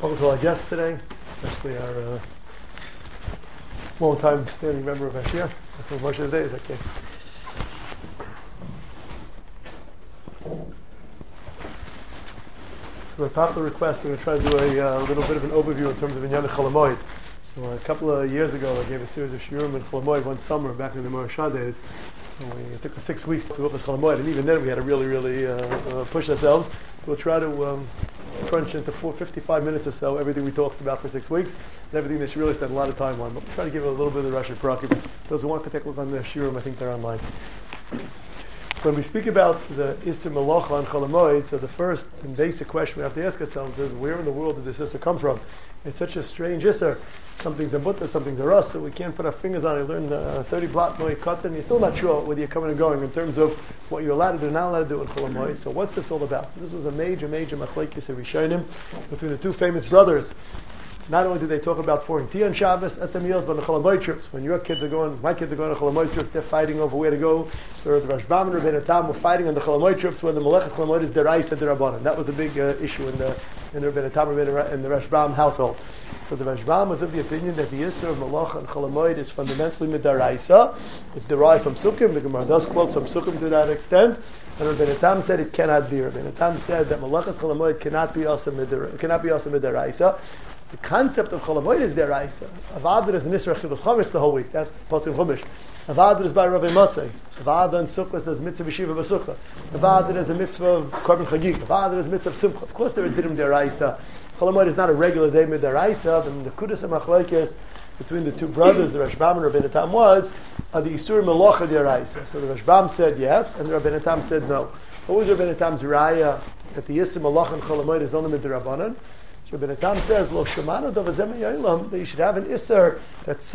Welcome to our guest today, especially our long-time standing member of Ashir. For much of the day is okay. So by popular request, we're going to try to do a little bit of an overview in terms of Inyan Chol Hamoed. So a couple of years ago, I gave a series of shiurim in Chol Hamoed one summer back in the Morashah days. So it took us 6 weeks to do Chol Hamoed, and even then we had to really push ourselves. So we'll try to crunch into 55 minutes or so everything we talked about for 6 weeks, and everything that you really spent a lot of time on. But we'll try to give it a little bit of the Rashi Parakim. Those who want to take a look on the shiurim, I think they're online. When we speak about the Isser Malacha on Chol Hamoed, so the first and basic question we have to ask ourselves is, where in the world did this Isser come from? It's such a strange Isser. Some things are Buddha, some things are us, so we can't put our fingers on it. I learned 30 blot Moed Katan, and you're still not sure whether you're coming and going in terms of what you're allowed to do and not allowed to do in Chol Hamoed. So what's this all about? So this was a major machlekes Rishonim between the two famous brothers. Not only do they talk about pouring tea on Shabbos at the meals, but on the Chol Hamoed trips. When your kids are going, my kids are going on Chol Hamoed trips, they're fighting over where to go. So the Rashbam and Rabbeinu Tam were fighting on the Chol Hamoed trips when the Melechas Chol Hamoed is Deraisa and Derabanan. That was the big issue in the Rabbeinu Tam and the Rashbam household. So the Rashbam was of the opinion that the Yisur of Malacha and Chol Hamoed is fundamentally Midaraisa. It's derived from Sukkim. The Gemara does quote some Sukkim to that extent. And Rabbeinu Tam said it cannot be. Rabbeinu Tam said that Malachas Chol Hamoed cannot be also Midaraisa. The concept of Chol Hamoed is deraisa. Avada is an Isra Chilus Chametz the whole week. That's Pasuk Chumash. Avada is by Rabbi Matzei. Avada and Sukkot is mitzvah b'shiva b'sukkah. Avada is a mitzvah of Korban Chagig. Avada is mitzvah of Simcha. Of course, there are dinim deraisa. Chol Hamoed is not a regular day mid deraisa. The Kudas and Machlokes between the two brothers, the Rashbam and Rabbeinu Tam, was the Isur Melacha deraisa. So the Rashbam said yes, and the Rabbeinu Tam said no. What was Rabbeinu Tam's raya that the Isur Melacha and Chol Hamoed is only mid derabanan? So Rabbeinu Tam says, "Lo shemanu davazem ya'ilam," that you should have an isser that's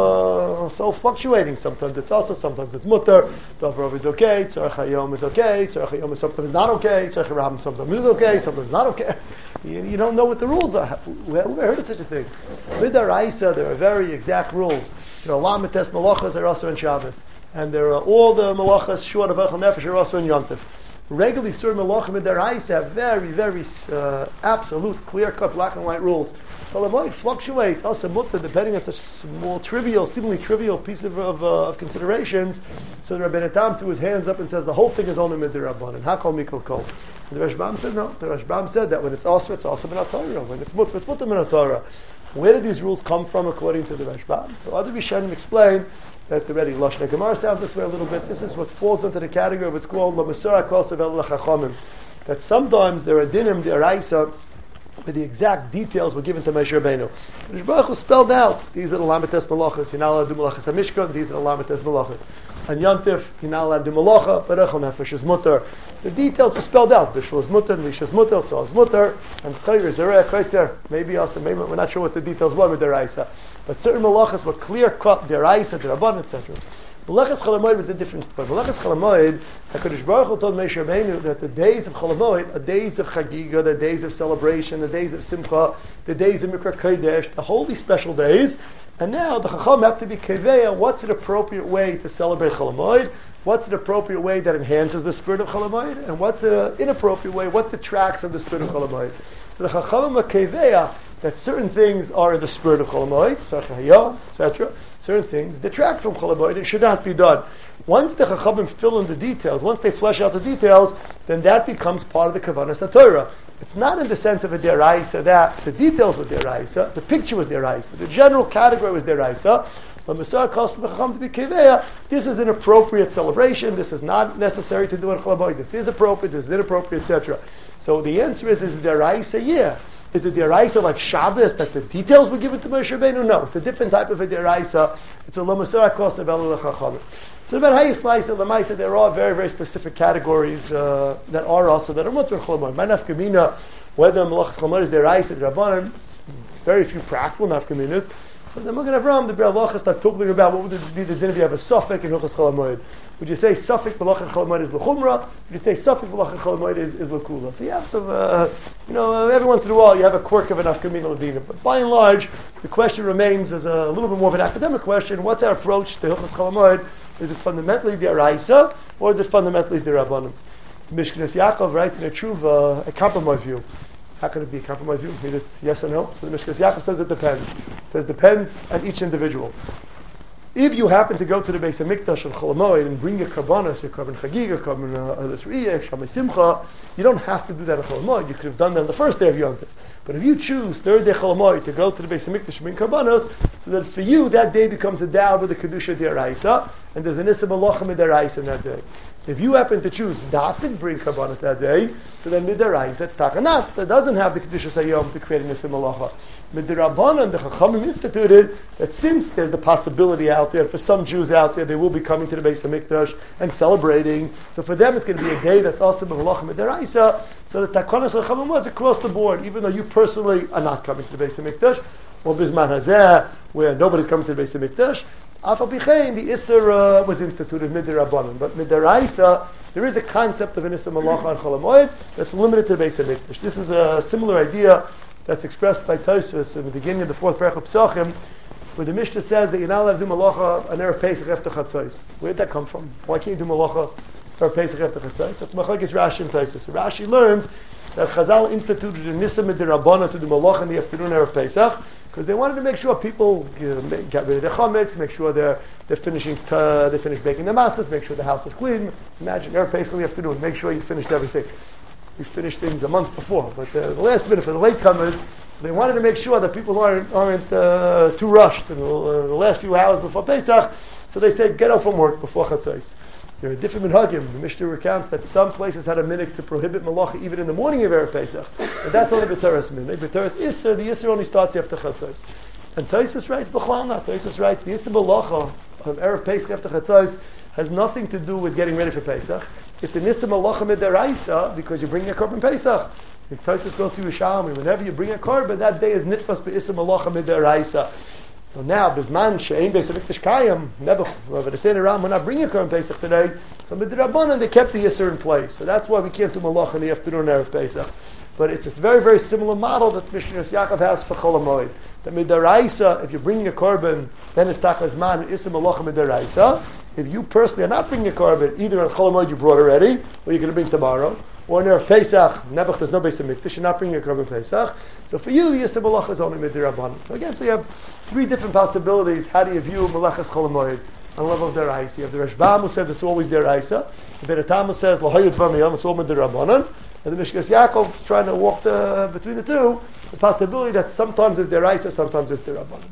so fluctuating. Sometimes it's also, sometimes it's mutter. Davrov is okay. Tzarech hayom is okay. Tzarech hayom is sometimes not okay. Tzarech harabim sometimes is okay. Sometimes not okay. You don't know what the rules are. Who heard of such a thing? Midaraisa, there are very exact rules. There are lamites malachas are also in Shabbos, and there are all the malachas short of echel nefesh are also in Yontif. Regularly, Sur Melachim and Deraisa have very absolute, clear-cut, black and white rules. Chol Hamoed fluctuates, also mutter, depending on such small, seemingly trivial piece of considerations. So the Rabbeinu Tam threw his hands up and says the whole thing is only midrabanan. And hakol mikol kol. And the Rashbam said no. The Rashbam said that when it's also min Torah. When it's mutter min Torah. Where did these rules come from according to the Rashbam? So other Rishonim explain that already Lashon Gemara sounds this way a little bit. This is what falls into the category of what's called Lamasura Kosav El Chachamim. That sometimes there are dinim, deraisa, where the exact details were given to Moshe Rabbeinu. But Baruch Hu spelled out, these are the Lamites Malachas, you're not allowed to do Malachas HaMishkan, these are the Lamites Malachas. And Yantif, you're not allowed to do Malacha, but Echel Nefesh is mutter. The details were spelled out. Bishul is mutter, Nish is mutter, Tzal is mutter, and Chayr is Zereh, Kaitzer, maybe also, maybe we're not sure what the details were with deraisa. But certain Malachas were clear-cut, deraisa, derabban, etc. Malachas Chol Hamoed was a different story. Malachas Chol Hamoed, HaKadosh Baruch Hu told Moshe Rabbeinu that the days of Chol Hamoed are days of Chagiga, the days of celebration, the days of Simcha, the days of Mikra Kodesh, the holy special days. And now the Chacham have to be keveya. What's an appropriate way to celebrate Chol Hamoed? What's an appropriate way that enhances the spirit of Chol Hamoed? And what's an inappropriate way? What detracts from the spirit of Chol Hamoed? So the Chacham are keveya that certain things are in the spirit of Chol Hamoed, Tzarech hayom, etc. Certain things detract from Chol Hamoed and should not be done. Once the Chachamim fill in the details, once they flesh out the details, then that becomes part of the Kavanas HaTorah. It's not in the sense of a deraisa that the details were deraisa, the picture was deraisa, the general category was deraisa. But Masar calls the Chacham to be keveya. This is an appropriate celebration. This is not necessary to do in Chol Hamoed. This is appropriate. This is inappropriate, etc. So the answer is deraisa? Yeah. Is it deraisa like Shabbos that the details were given to Moshe Rabbeinu? No, it's a different type of a deraisa. It's a Lamasar Kosav El Chachamim. So about how you slice it, Lamaisa, there are very specific categories that are also that are mutter Chol Hamoed. My nafkamina, whether Malachas Chol Hamoed is deraisa, Rabbanan, very few practical nafkaminas. So the Magen Avraham, the Be'er Halacha, start talking about what would it be the din if you have a suffix in Hilchos Chol Hamoed. Would you say suffix Malachas Chol Hamoed is l'chumra? Would you say suffix Malachas Chol Hamoed is l'kula? So you have some, every once in a while you have a quirk of an afkamina l'dina. But by and large, the question remains as a little bit more of an academic question. What's our approach to Hilchos Chol Hamoed? Is it fundamentally deraisa or is it fundamentally derabbanan? The Mishkanas Yaakov writes in a tshuva, a compromise view. How can it be a compromised view? Maybe it's yes or no. So the Mishkas Yaakov says it depends. It says depends on each individual. If you happen to go to the Beis HaMikdash and Chol HaMoed and bring your karbanos, your korban chagig, your korban alas riyah, shamay simcha, you don't have to do that on Chol HaMoed. You could have done that on the first day of Yom Tov. But if you choose third day Chol HaMoed to go to the Beis HaMikdash and bring karbanos, so that for you that day becomes a dal with the kedusha d'oraisa, and there's an issa malachim d'oraisa in that day. If you happen to choose not to bring karbanos that day, so then midaraisa it's takanat that doesn't have the kedusha sayom to create an issa malacha. Midirabanan the Chachamim instituted that since there's the possibility out there for some Jews out there, they will be coming to the Beis HaMikdash and celebrating. So for them, it's going to be a day that's also b'malachim midaraisa. So the takanas Chachamim was across the board, even though you personally are not coming to the Beis HaMikdash, or bisman hazeh where nobody's coming to the Beis HaMikdash. Afal Pichein, the Isser was instituted midirabanan, but midaraisa there is a concept of an Isser malacha on Chol HaMoed that's limited to the Beis HaMikdash. This is a similar idea that's expressed by Tosfos in the beginning of the fourth Perek of Pesachim, where the Mishnah says that you're not allowed to do malacha on Erev Pesach after Chatzos. Where did that come from? Why can't you do malacha on Erev Pesach after Chatzos? That's Machlokes Rashi and Tosfos. Rashi learns that Chazal instituted a Nissa midirabanan to do malacha in the afternoon Erev Pesach, because they wanted to make sure people get rid of their chametz, make sure they're finishing they finish baking the matzahs, make sure the house is clean. Imagine Erev Pesach in the afternoon, make sure you finished everything. We finished things a month before, but the last minute for the latecomers, so they wanted to make sure that people aren't too rushed in the last few hours before Pesach. So they said, get out from work before Chatzos. There are different minhagim. The Mishnah recounts that some places had a minhag to prohibit malacha even in the morning of Erev Pesach, but that's only B'Toras minhag. B'Toras Isser, the Isser only starts after Chatzos. And Tosfos writes, B'chlal not. Tosfos writes, the Isser malacha of Erev Pesach after Chatzos has nothing to do with getting ready for Pesach. It's an Issa malacha midaraisa because you bring a korban Pesach. If Tosfos goes through Yerushalmi, whenever you bring a korban, that day is nitfas be'Issa malacha midaraisa. So now, Bisman she'ein Beis HaMikdash kayam, never they say around we're not bringing a korban Pesach today. So midrabanan they kept the Issa in place. So that's why we can't do malacha in the afternoon Erev Pesach. But it's a very, very similar model that Mishnas Yaakov has for Chol HaMoed. That midaraisa, if you're bringing a korban, then it's tachas man Issa malacha midaraisa. If you personally are not bringing a korban, either on Chol HaMoed you brought already, or you're going to bring tomorrow, or in Erev Pesach, Nebuch, there's no Beis HaMikdash, you're not bringing a korban Pesach. So for you, the Yisra Malach is only midirabanan. So again, so you have three different possibilities. How do you view Malachas Chol HaMoed on the level of deraisa? You have the Rashbam who says it's always deraisa. The Beretam who says L'hoyot V'miyam, it's all midirabanan. And the Mishkas Yaakov is trying to walk between the two, the possibility that sometimes it's deraisa, sometimes it's derabanan.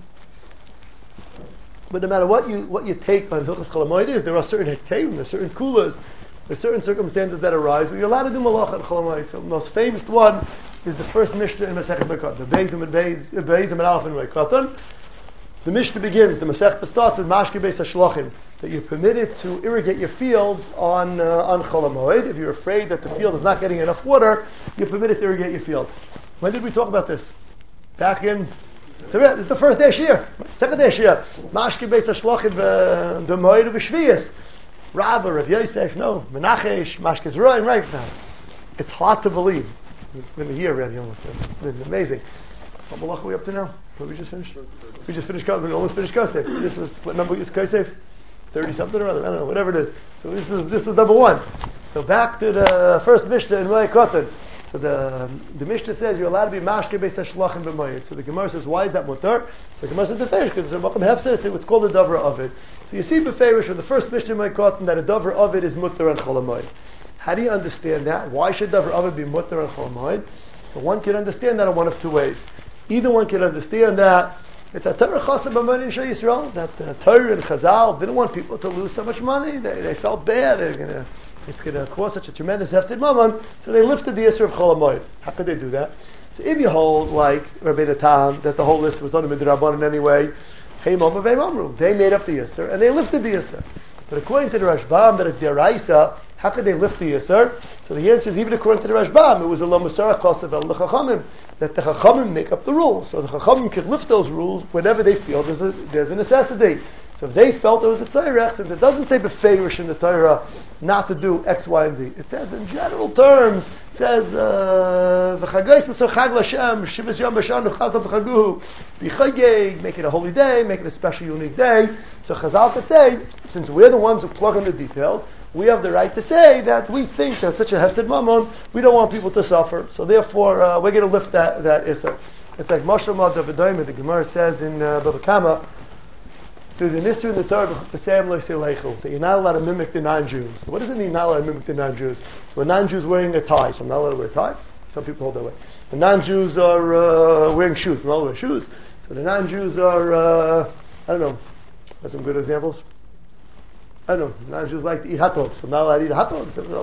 But no matter what you take on Hilchas Chol HaMoed is, there are certain hekterim, there's certain kulas, there's certain circumstances that arise where you're allowed to do malacha on Chol HaMoed. So the most famous one is the first Mishnah in Masechet Berkot, the Beis and Aleph and Berkot. The Mishnah begins, the Masechta starts with Mashke Beis HaShlachim, that you're permitted to irrigate your fields on Chol HaMoed. If you're afraid that the field is not getting enough water, you're permitted to irrigate your field. When did we talk about this? Back in... So this is the first day of Shir, second day of Shir. Mashke Beis HaShlachim b'Moed u'b'Shviyas. Rabba, Rav Yosef, no, Menachesh, Mashkes Roim, right now. It's hard to believe. It's been a year already almost. It's been amazing. What malach are we up to now? What we just finished? We just finished, we almost finished Kosef. So this was, what number is Kosef? 30 something or other, I don't know, whatever it is. So this is number one. So back to the first Mishnah in Moed Katan. So the Mishnah says you're allowed to be mashke beis hashlachim b'moed. So the Gemara says, why is that mutar? So the Gemara says beferish because it's a makom hefser. It's what's called a davra of it. So you see beferish from the first Mishnah in Moed Katan that a davra of it is mutar on Chol HaMoed. How do you understand that? Why should davra of it be mutar on Chol HaMoed? So one can understand that in one of two ways. Either one can understand that it's a Torah chasam b'moed in Shal Yisrael, that the Torah and Chazal didn't want people to lose so much money. They felt bad. It's going to cause such a tremendous hefsid mammon, so they lifted the Yisr of Chol HaMoed. How could they do that? So if you hold, like Rabbeinu Tam, that the whole list was on the midrabanan in any way, hey mama vei mamru, they made up the Yisr, and they lifted the Yisr. But according to the Rashbam, that is the Araisa, how could they lift the Yisr? So the answer is, even according to the Rashbam, it was a lo musarach kosev el l'chachamim, that the Chachamim make up the rules. So the Chachamim can lift those rules whenever they feel there's a necessity. So if they felt there was a tzorech, since it doesn't say beferish in the Torah not to do X, Y, and Z, it says in general terms, it says v'chagos b'tzor chag l'Hashem shivas yom b'shana chazal b'chaguhu b'chageg, make it a holy day, make it a special, unique day. So Chazal could say, since we're the ones who plug in the details, we have the right to say that we think that such a hefsed mammon, we don't want people to suffer. So therefore, we're going to lift that issur. It's like Moshe Mad Davidoim, the Gemara says in Bava Kama, there's an issue in the Torah that you're not allowed to mimic the non-Jews. So what does it mean not allowed to mimic the non-Jews? So a non-Jew's wearing a tie, so I'm not allowed to wear a tie. Some people hold that way. The non-Jews are wearing shoes, I'm not allowed to wear shoes. So the non-Jews are, I don't know, are some good examples? I don't know, non-Jews like to eat hot dogs, so I'm not allowed to eat hot dogs. So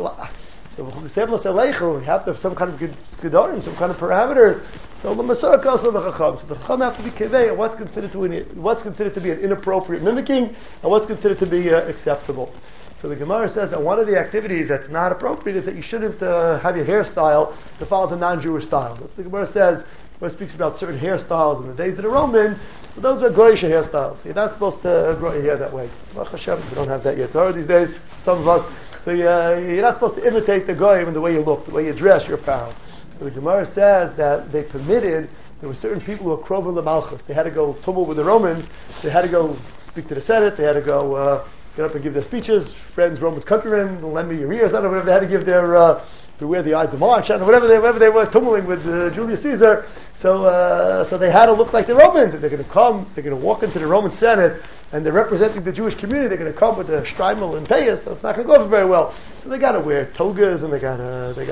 we have to have some kind of gedarim, some kind of parameters. So the Masar calls on the Chacham. So the Chacham have to be kevei, what's considered to be an inappropriate mimicking, and what's considered to be acceptable. So the Gemara says that one of the activities that's not appropriate is that you shouldn't have your hairstyle to follow the non-Jewish style. That's what the Gemara says. Gemara speaks about certain hairstyles in the days of the Romans. So those were goyish hairstyles. You're not supposed to grow your hair that way. Baruch Hashem, we don't have that yet. It's hard these days, some of us. So you're not supposed to imitate the goyim in the way you look, the way you dress, your apparel. So the Gemara says that they permitted, there were certain people who were krovim l'malchus. They had to go tumble with the Romans. They had to go speak to the Senate. They had to go get up and give their speeches. Friends, Romans, countrymen, lend me your ears. I don't know, whatever they had to give their, beware the Ides of March, and whatever they were tumbling with Julius Caesar. So they had to look like the Romans. If they're going to come, they're going to walk into the Roman Senate, and they're representing the Jewish community. They're going to come with a shtreimel and payas, so it's not going to go over very well. So they got to wear togas, and they got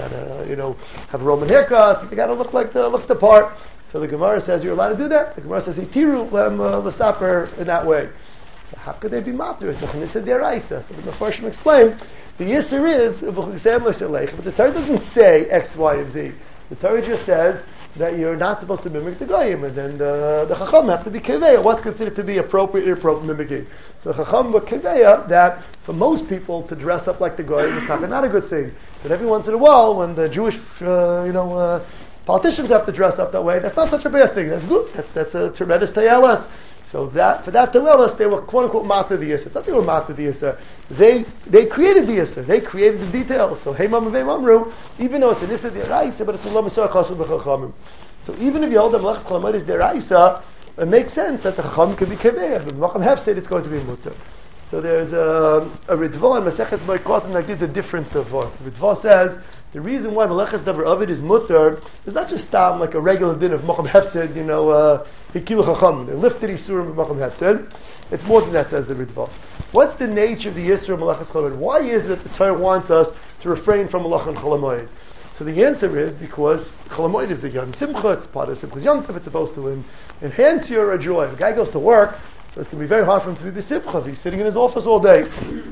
to have Roman haircuts. And they got to look the part. So the Gemara says you're allowed to do that. The Gemara says itiru lem l'saper in that way. So how could they be matur? It's a chnisa deraisa. So the Mefarshim explained the yisur is but the Torah doesn't say X, Y, and Z. The Torah just says that you're not supposed to mimic the goyim, and then the chacham have to be kevei. What's considered to be appropriate mimicking? So the chacham were kevei that for most people to dress up like the goyim is not a good thing. But every once in a while, when the Jewish politicians have to dress up that way, that's not such a bad thing. That's good. That's a tremendous tayalas. So for that tayalas, they were quote unquote matir the yisur. It's not they were matir the yisur. They created the yisur. They created the details. So hey mamru mamru, even though it's an yisur deraisa, but it's a lo misar chassid b'chachamim. So even if you hold the melachas chalamayit is deraisa, it makes sense that the chacham can be kevei. But Makam Hefsed, it's going to be mutter. So there's a Ritva and Maseches Moikotim like this, a different Tavor. Ritva says the reason why Meleches Davar Ovid is mutter is not just like a regular din of Makam Hefsed, Hikil Chacham. They lifted Isurim of Makam Hefsed. It's more than that, says the Ritva. What's the nature of the Yisur of Meleches Chalamoid? Why is it that the Torah wants us to refrain from Melech and Chalamoid? So the answer is because Chalamoid is a Yom Simcha, it's part of Simcha's Yom Tov, it's supposed to enhance your joy. If a guy goes to work, so it's going to be very hard for him to be b'simcha if he's sitting in his office all day.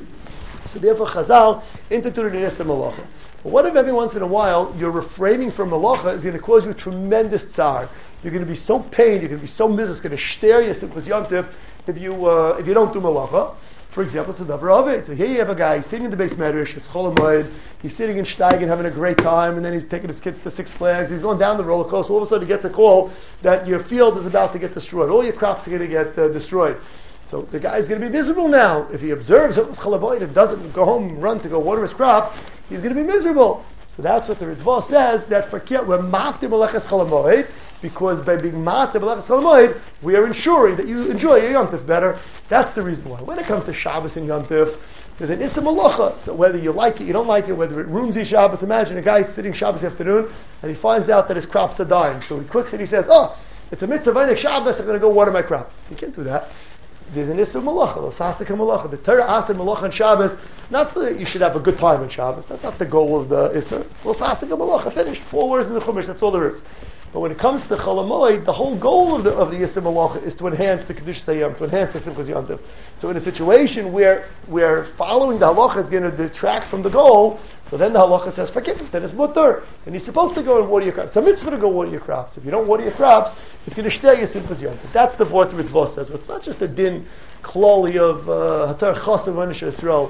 So therefore Chazal instituted an Yisur Malacha. But what if every once in a while you're refraining from Malacha is going to cause you tremendous tsar? You're going to be so pained, you're going to be so miserable, it's going to stare you Simchas Yom Tov if you don't do Malacha. For example, it's a davar ovid. So here you have a guy sitting in the base medrash, it's Chol Hamoed, he's sitting in Steigen having a great time, and then he's taking his kids to Six Flags, he's going down the roller coaster, all of a sudden he gets a call that your field is about to get destroyed, all your crops are going to get destroyed. So the guy's going to be miserable now. If he observes Chol Hamoed and doesn't go home and run to go water his crops, he's going to be miserable. So that's what the Ritva says, that for Kiyat, we're matir meleches Chol Hamoed, because by being matir meleches Chol Hamoed, we are ensuring that you enjoy your Yom Tov better. That's the reason why. When it comes to Shabbos and Yom Tov, there's an Issa Malacha. So whether you like it, you don't like it, whether it ruins your Shabbos, imagine a guy sitting Shabbos afternoon, and he finds out that his crops are dying. So he quicks and he says, it's a mitzvah, Vaynik Shabbos, I'm going to go water my crops. You can't do that. There's an Issa Malacha, L'sasik Malacha. The Torah asks in Malacha on Shabbos, not so that you should have a good time on Shabbos. That's not the goal of the Issa. It's L'sasik Malacha, finished. 4 words in the Chumash, that's all there is. But when it comes to Chol Hamoed, the whole goal of the Yisur Malacha is to enhance the Kedusha Sayyam, to enhance the Simchas Yom Tov. So in a situation where following the halacha is going to detract from the goal, so then the halacha says, forgive it, then it's mutter. And you're supposed to go and water your crops. It's a mitzvah to go water your crops. If you don't water your crops, it's going to stay your Simchas Yom Tov. That's the fourth Ritva says. But it's not just a din kloli of Hatar Chas and Vanish Yisrael.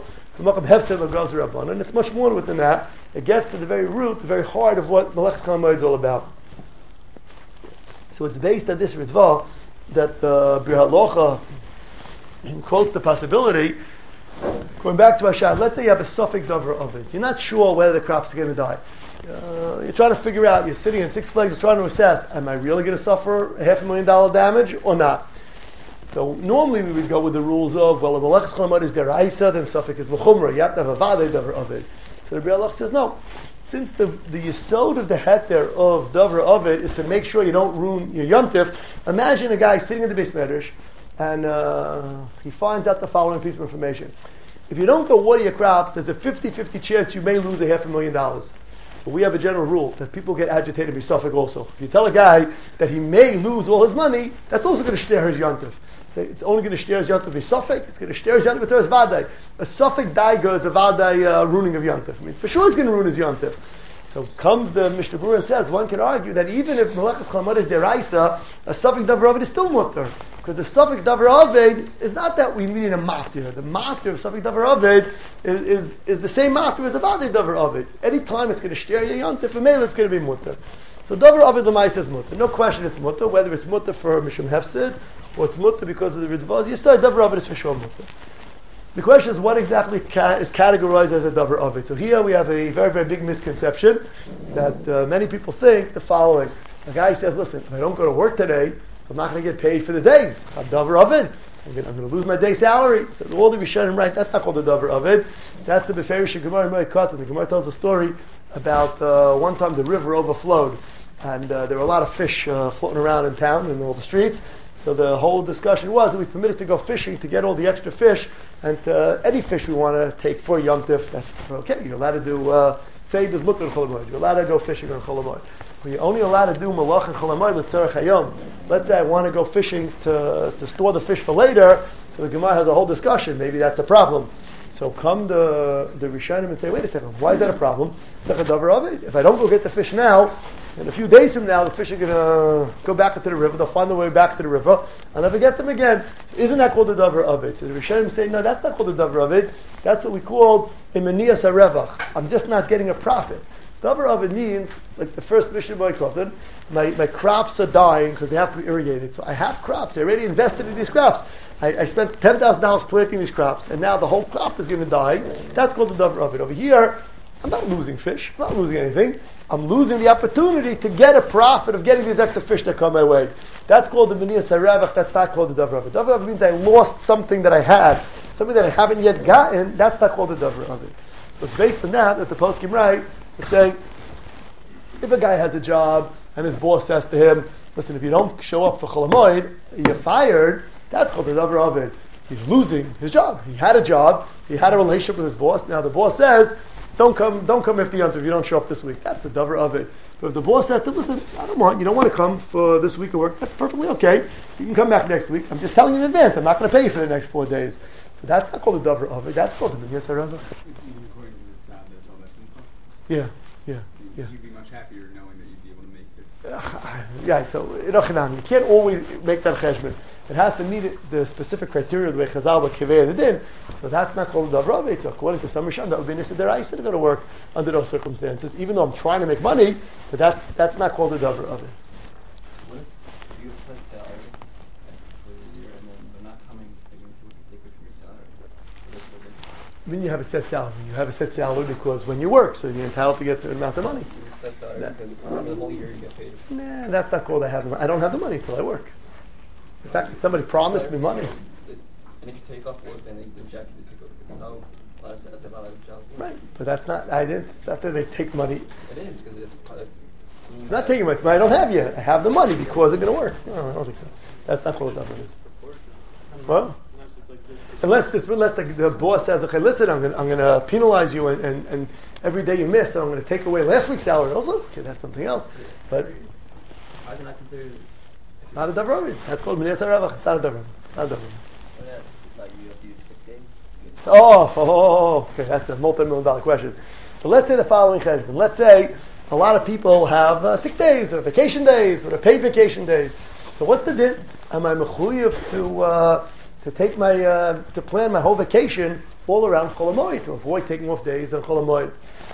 And it's much more than that. It gets to the very root, the very heart of what Meleches Chol Hamoed is all about. So it's based on this Ritva that Bir Halacha quotes the possibility. Going back to Hashad, let's say you have a suffix davar of it. You're not sure whether the crops are going to die. You're trying to figure out, you're sitting in Six Flags, you're trying to assess, am I really going to suffer $500,000 damage or not? So normally we would go with the rules of, well, if Malachas Chol Hamoed is deraisa, then Safek is L'chumra. You have to have a Vadei Davar Ovid. So the Rebbe Allah says, no. Since the yesod of the heter of Davar Ovid is to make sure you don't ruin your yontif, imagine a guy sitting in the Beis Medrash and he finds out the following piece of information. If you don't go water your crops, there's a 50-50 chance you may lose $500,000. So we have a general rule that people get agitated by Suffolk also. If you tell a guy that he may lose all his money, that's also going to share his yontif. So it's only going to share his yontif by Suffolk, it's going to share his yontif with his vadai. A Suffolk daiga is a vadai ruining of yontif. I mean, for sure he's going to ruin his yontif. So comes the Mishnah Berurah and says, one can argue that even if Malachas Chol Hamoed is deraisa, a Safek Davar Ovid is still mutter. Because the Safek Davar Ovid is not that we mean a matir. The matir of Safek Davar Ovid is the same matir as a Vadei Davar Ovid. Anytime it's going to share your yontif, for male it's going to be mutter. So Davar Ovid L'maisa is mutter. No question it's mutter, whether it's mutter for Mishum Hefsid, or it's mutter because of the Ridvaz. Yisod Davar Ovid is for sure mutter. The question is, what exactly is categorized as a Davar Ovid? So here we have a very, very big misconception that many people think the following. A guy says, listen, if I don't go to work today, so I'm not going to get paid for the day. So I'm Davar Ovid. I'm going to lose my day's salary. So all the Rishonim right, that's not called a Davar Ovid. That's the Beferish Gemara Moed. The Gemara tells a story about one time the river overflowed. And there were a lot of fish floating around in town in all the streets. So the whole discussion was that we permitted to go fishing to get all the extra fish, and any fish we want to take for Yom Tif, that's okay. You're allowed to do, say there's mutter in Chol Hamoed. You're allowed to go fishing on Chol Hamoed. But you're only allowed to do malach and Chol Hamoed l'tzarech hayom. Let's say I want to go fishing to store the fish for later, so the Gemara has a whole discussion. Maybe that's a problem. So come the Rishonim and say, wait a second, why is that a problem? It's not a Davar Ovid. If I don't go get the fish now, in a few days from now, the fish are going to go back into the river. They'll find their way back to the river. I'll never get them again. So isn't that called the Davar Ovid? So the Rishonim say, no, that's not called the Davar Ovid. That's what we call a Meniyas HaRevach. I'm just not getting a profit. Davar Ovid means, like the first Mishnah by Kotan, my crops are dying because they have to be irrigated. So I have crops. I already invested in these crops. I spent $10,000 planting these crops, and now the whole crop is going to die. That's called the Davar Ovid. Over here, I'm not losing fish. I'm not losing anything. I'm losing the opportunity to get a profit of getting these extra fish that come my way. That's called the Meniyas HaRevach. That's not called the Davar Ovid. Davar Ovid means I lost something that I had, something that I haven't yet gotten. That's not called the Davar Ovid. So it's based on that the poskim write. It's saying, if a guy has a job and his boss says to him, listen, if you don't show up for Chol Hamoed, you're fired, that's called the Davar Ovid. He's losing his job. He had a job, he had a relationship with his boss. Now the boss says, don't come after Yom Tov if you don't show up this week. That's the Davar Ovid. But if the boss says to him, listen, you don't want to come for this week of work, that's perfectly okay. You can come back next week. I'm just telling you in advance, I'm not going to pay you for the next 4 days. So that's not called the Davar Ovid, that's called the Meniyas HaRevach. Yeah. You'd be much happier knowing that you'd be able to make this. Yeah, so you can't always make that cheshbon. It has to meet the specific criteria the way Chazal would kivei the din. So that's not called Davar Ovid. So according to some Rishon, that would be Nisa Deraisa to go to work under those circumstances, even though I'm trying to make money. But that's not called the Davar Ovid. What if you have set salary for the year and then they're not coming, they're going to take it from your salary? I mean, you have a set salary. You have a set salary because when you work, so you're entitled to get a certain amount of money. You have a set salary because for the whole year you get paid. Nah, that's not called I don't have the money until I work. In fact, somebody promised me money. And if you take off work, then they inject you to take over. It's no, right, but that's not. It's not that they take money. It is because it's I'm not taking money. I don't have yet. I have the money because it's going to work. No, I don't think so. That's not called Davar Ovid. Well, unless the boss says, okay, listen, I'm going to penalize you, and every day you miss, so I'm going to take away last week's salary. Also, okay, that's something else. But why is it not considered? Not a Davar Ovid. That's called Meniyas HaRevach. It's not a Davar Ovid. Not a Davar Ovid. Like you have to use sick days? Okay, that's a multi-million-dollar question. So let's say the following cheshbon. Let's say a lot of people have sick days or vacation days or paid vacation days. So what's the din? Am I mechuyev to take my to plan my whole vacation all around Chol Hamoed to avoid taking off days on Chol Hamoed?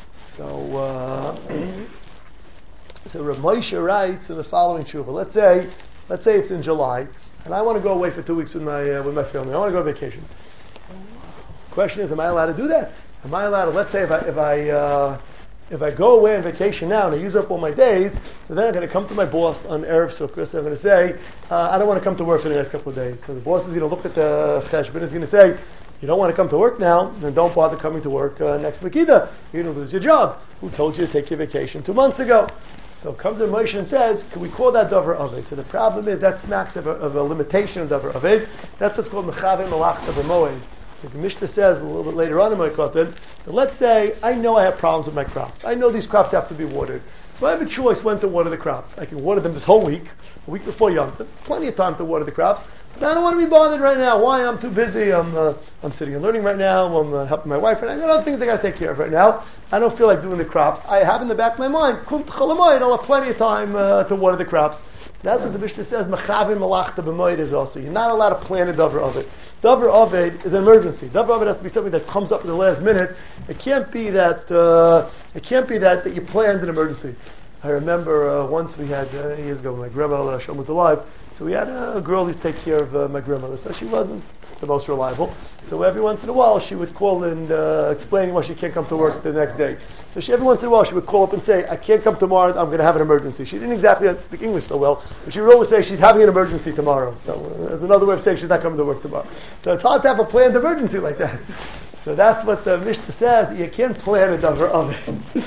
So Rav Moshe writes in the following tshuva. Let's say it's in July, and I want to go away for 2 weeks with my family. I want to go on vacation. Question is, am I allowed to do that? Am I allowed to? Let's say if if I go away on vacation now and I use up all my days, so then I'm going to come to my boss on Erev Sukkot, so I'm going to say, I don't want to come to work for the next couple of days. So the boss is going to look at the cheshbon and is going to say, you don't want to come to work now, then don't bother coming to work next week either. You're going to lose your job. Who told you to take your vacation 2 months ago? So comes the Moshe and says, can we call that davar aved? So the problem is that smacks of a limitation of davar aved. That's what's called mechavim malachta b'moed. The Mishnah says a little bit later on in my kotel, that let's say I know I have problems with my crops. I know these crops have to be watered. So I have a choice when to water the crops. I can water them this whole week, a week before Yom Tov, plenty of time to water the crops. But I don't want to be bothered right now. Why? I'm too busy. I'm sitting and learning right now. I'm helping my wife right now. I got other things I got to take care of right now. I don't feel like doing the crops. I have in the back of my mind, kum t'chalamoid, I'll have plenty of time to water the crops. So that's what the Mishnah says, Mechavim malachta b'moed is also. You're not allowed to plan a davar aved. Davar aved is an emergency. Davar aved has to be something that comes up at the last minute. It can't be that that you planned an emergency. I remember once we had, years ago, my grandmother Hashem was alive, so we had a girl who used to take care of my grandmother, so she wasn't the most reliable. So every once in a while she would call and explaining why she can't come to work the next day. So every once in a while she would call up and say, I can't come tomorrow, I'm going to have an emergency. She didn't exactly speak English so well, but she would always say she's having an emergency tomorrow. So there's another way of saying she's not coming to work tomorrow. So it's hard to have a planned emergency like that. So that's what the Mishnah says, you can't plan a davar aved.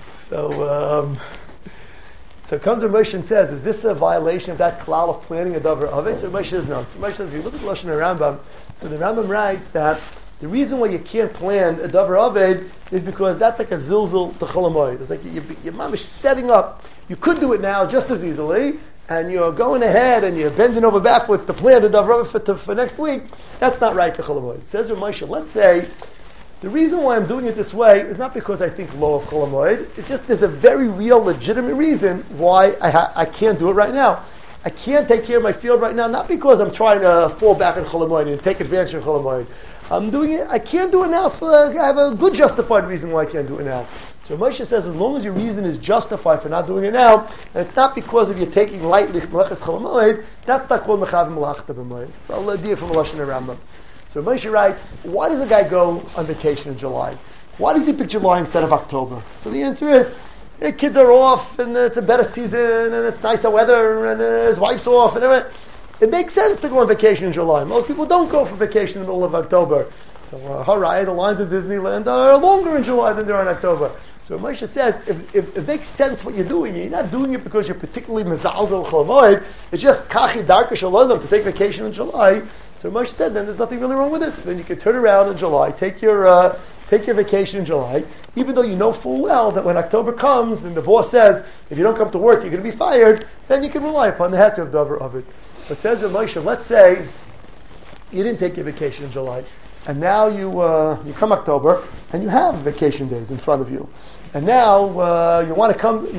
So comes Moshe and says, is this a violation of that klal of planning a davar aved? So Moshe says no. So Moshe says, if you look at the Lashon Rambam, so the Rambam writes that the reason why you can't plan a davar aved is because that's like a zilzul to cholamoid. It's like your mom is setting up. You could do it now just as easily, and you're going ahead and you're bending over backwards to plan the davar aved for next week. That's not right to cholamoid. Says Moshe, let's say, the reason why I'm doing it this way is not because I think low of Chol HaMoed. It's just there's a very real, legitimate reason why I can't do it right now. I can't take care of my field right now, not because I'm trying to fall back on Chol HaMoed and take advantage of Chol HaMoed. I'm doing it, I can't do it now. I have a good justified reason why I can't do it now. So Moshe says, as long as your reason is justified for not doing it now, and it's not because of you taking lightly Melechas Chol HaMoed, that's not called Mechavim Malachta B'Moed. So I'll deal from the Lashon Rambam. So Moshe writes, why does a guy go on vacation in July? Why does he pick July instead of October? So the answer is, kids are off, and it's a better season, and it's nicer weather, and his wife's off, and everything. It makes sense to go on vacation in July. Most people don't go for vacation in the middle of October. So, Harai, the lines of Disneyland are longer in July than they are in October. So Moshe says, if it makes sense what you're doing, you're not doing it because you're particularly mezalzel Chol HaMoed, it's just kachi darka shalom to take vacation in July. So Moshe said, then there's nothing really wrong with it. So then you can turn around in July, take your vacation in July, even though you know full well that when October comes and the boss says, if you don't come to work, you're going to be fired, then you can rely upon the heter of davar aved. But says Moshe, let's say you didn't take your vacation in July, and now you come October, and you have vacation days in front of you. And now you want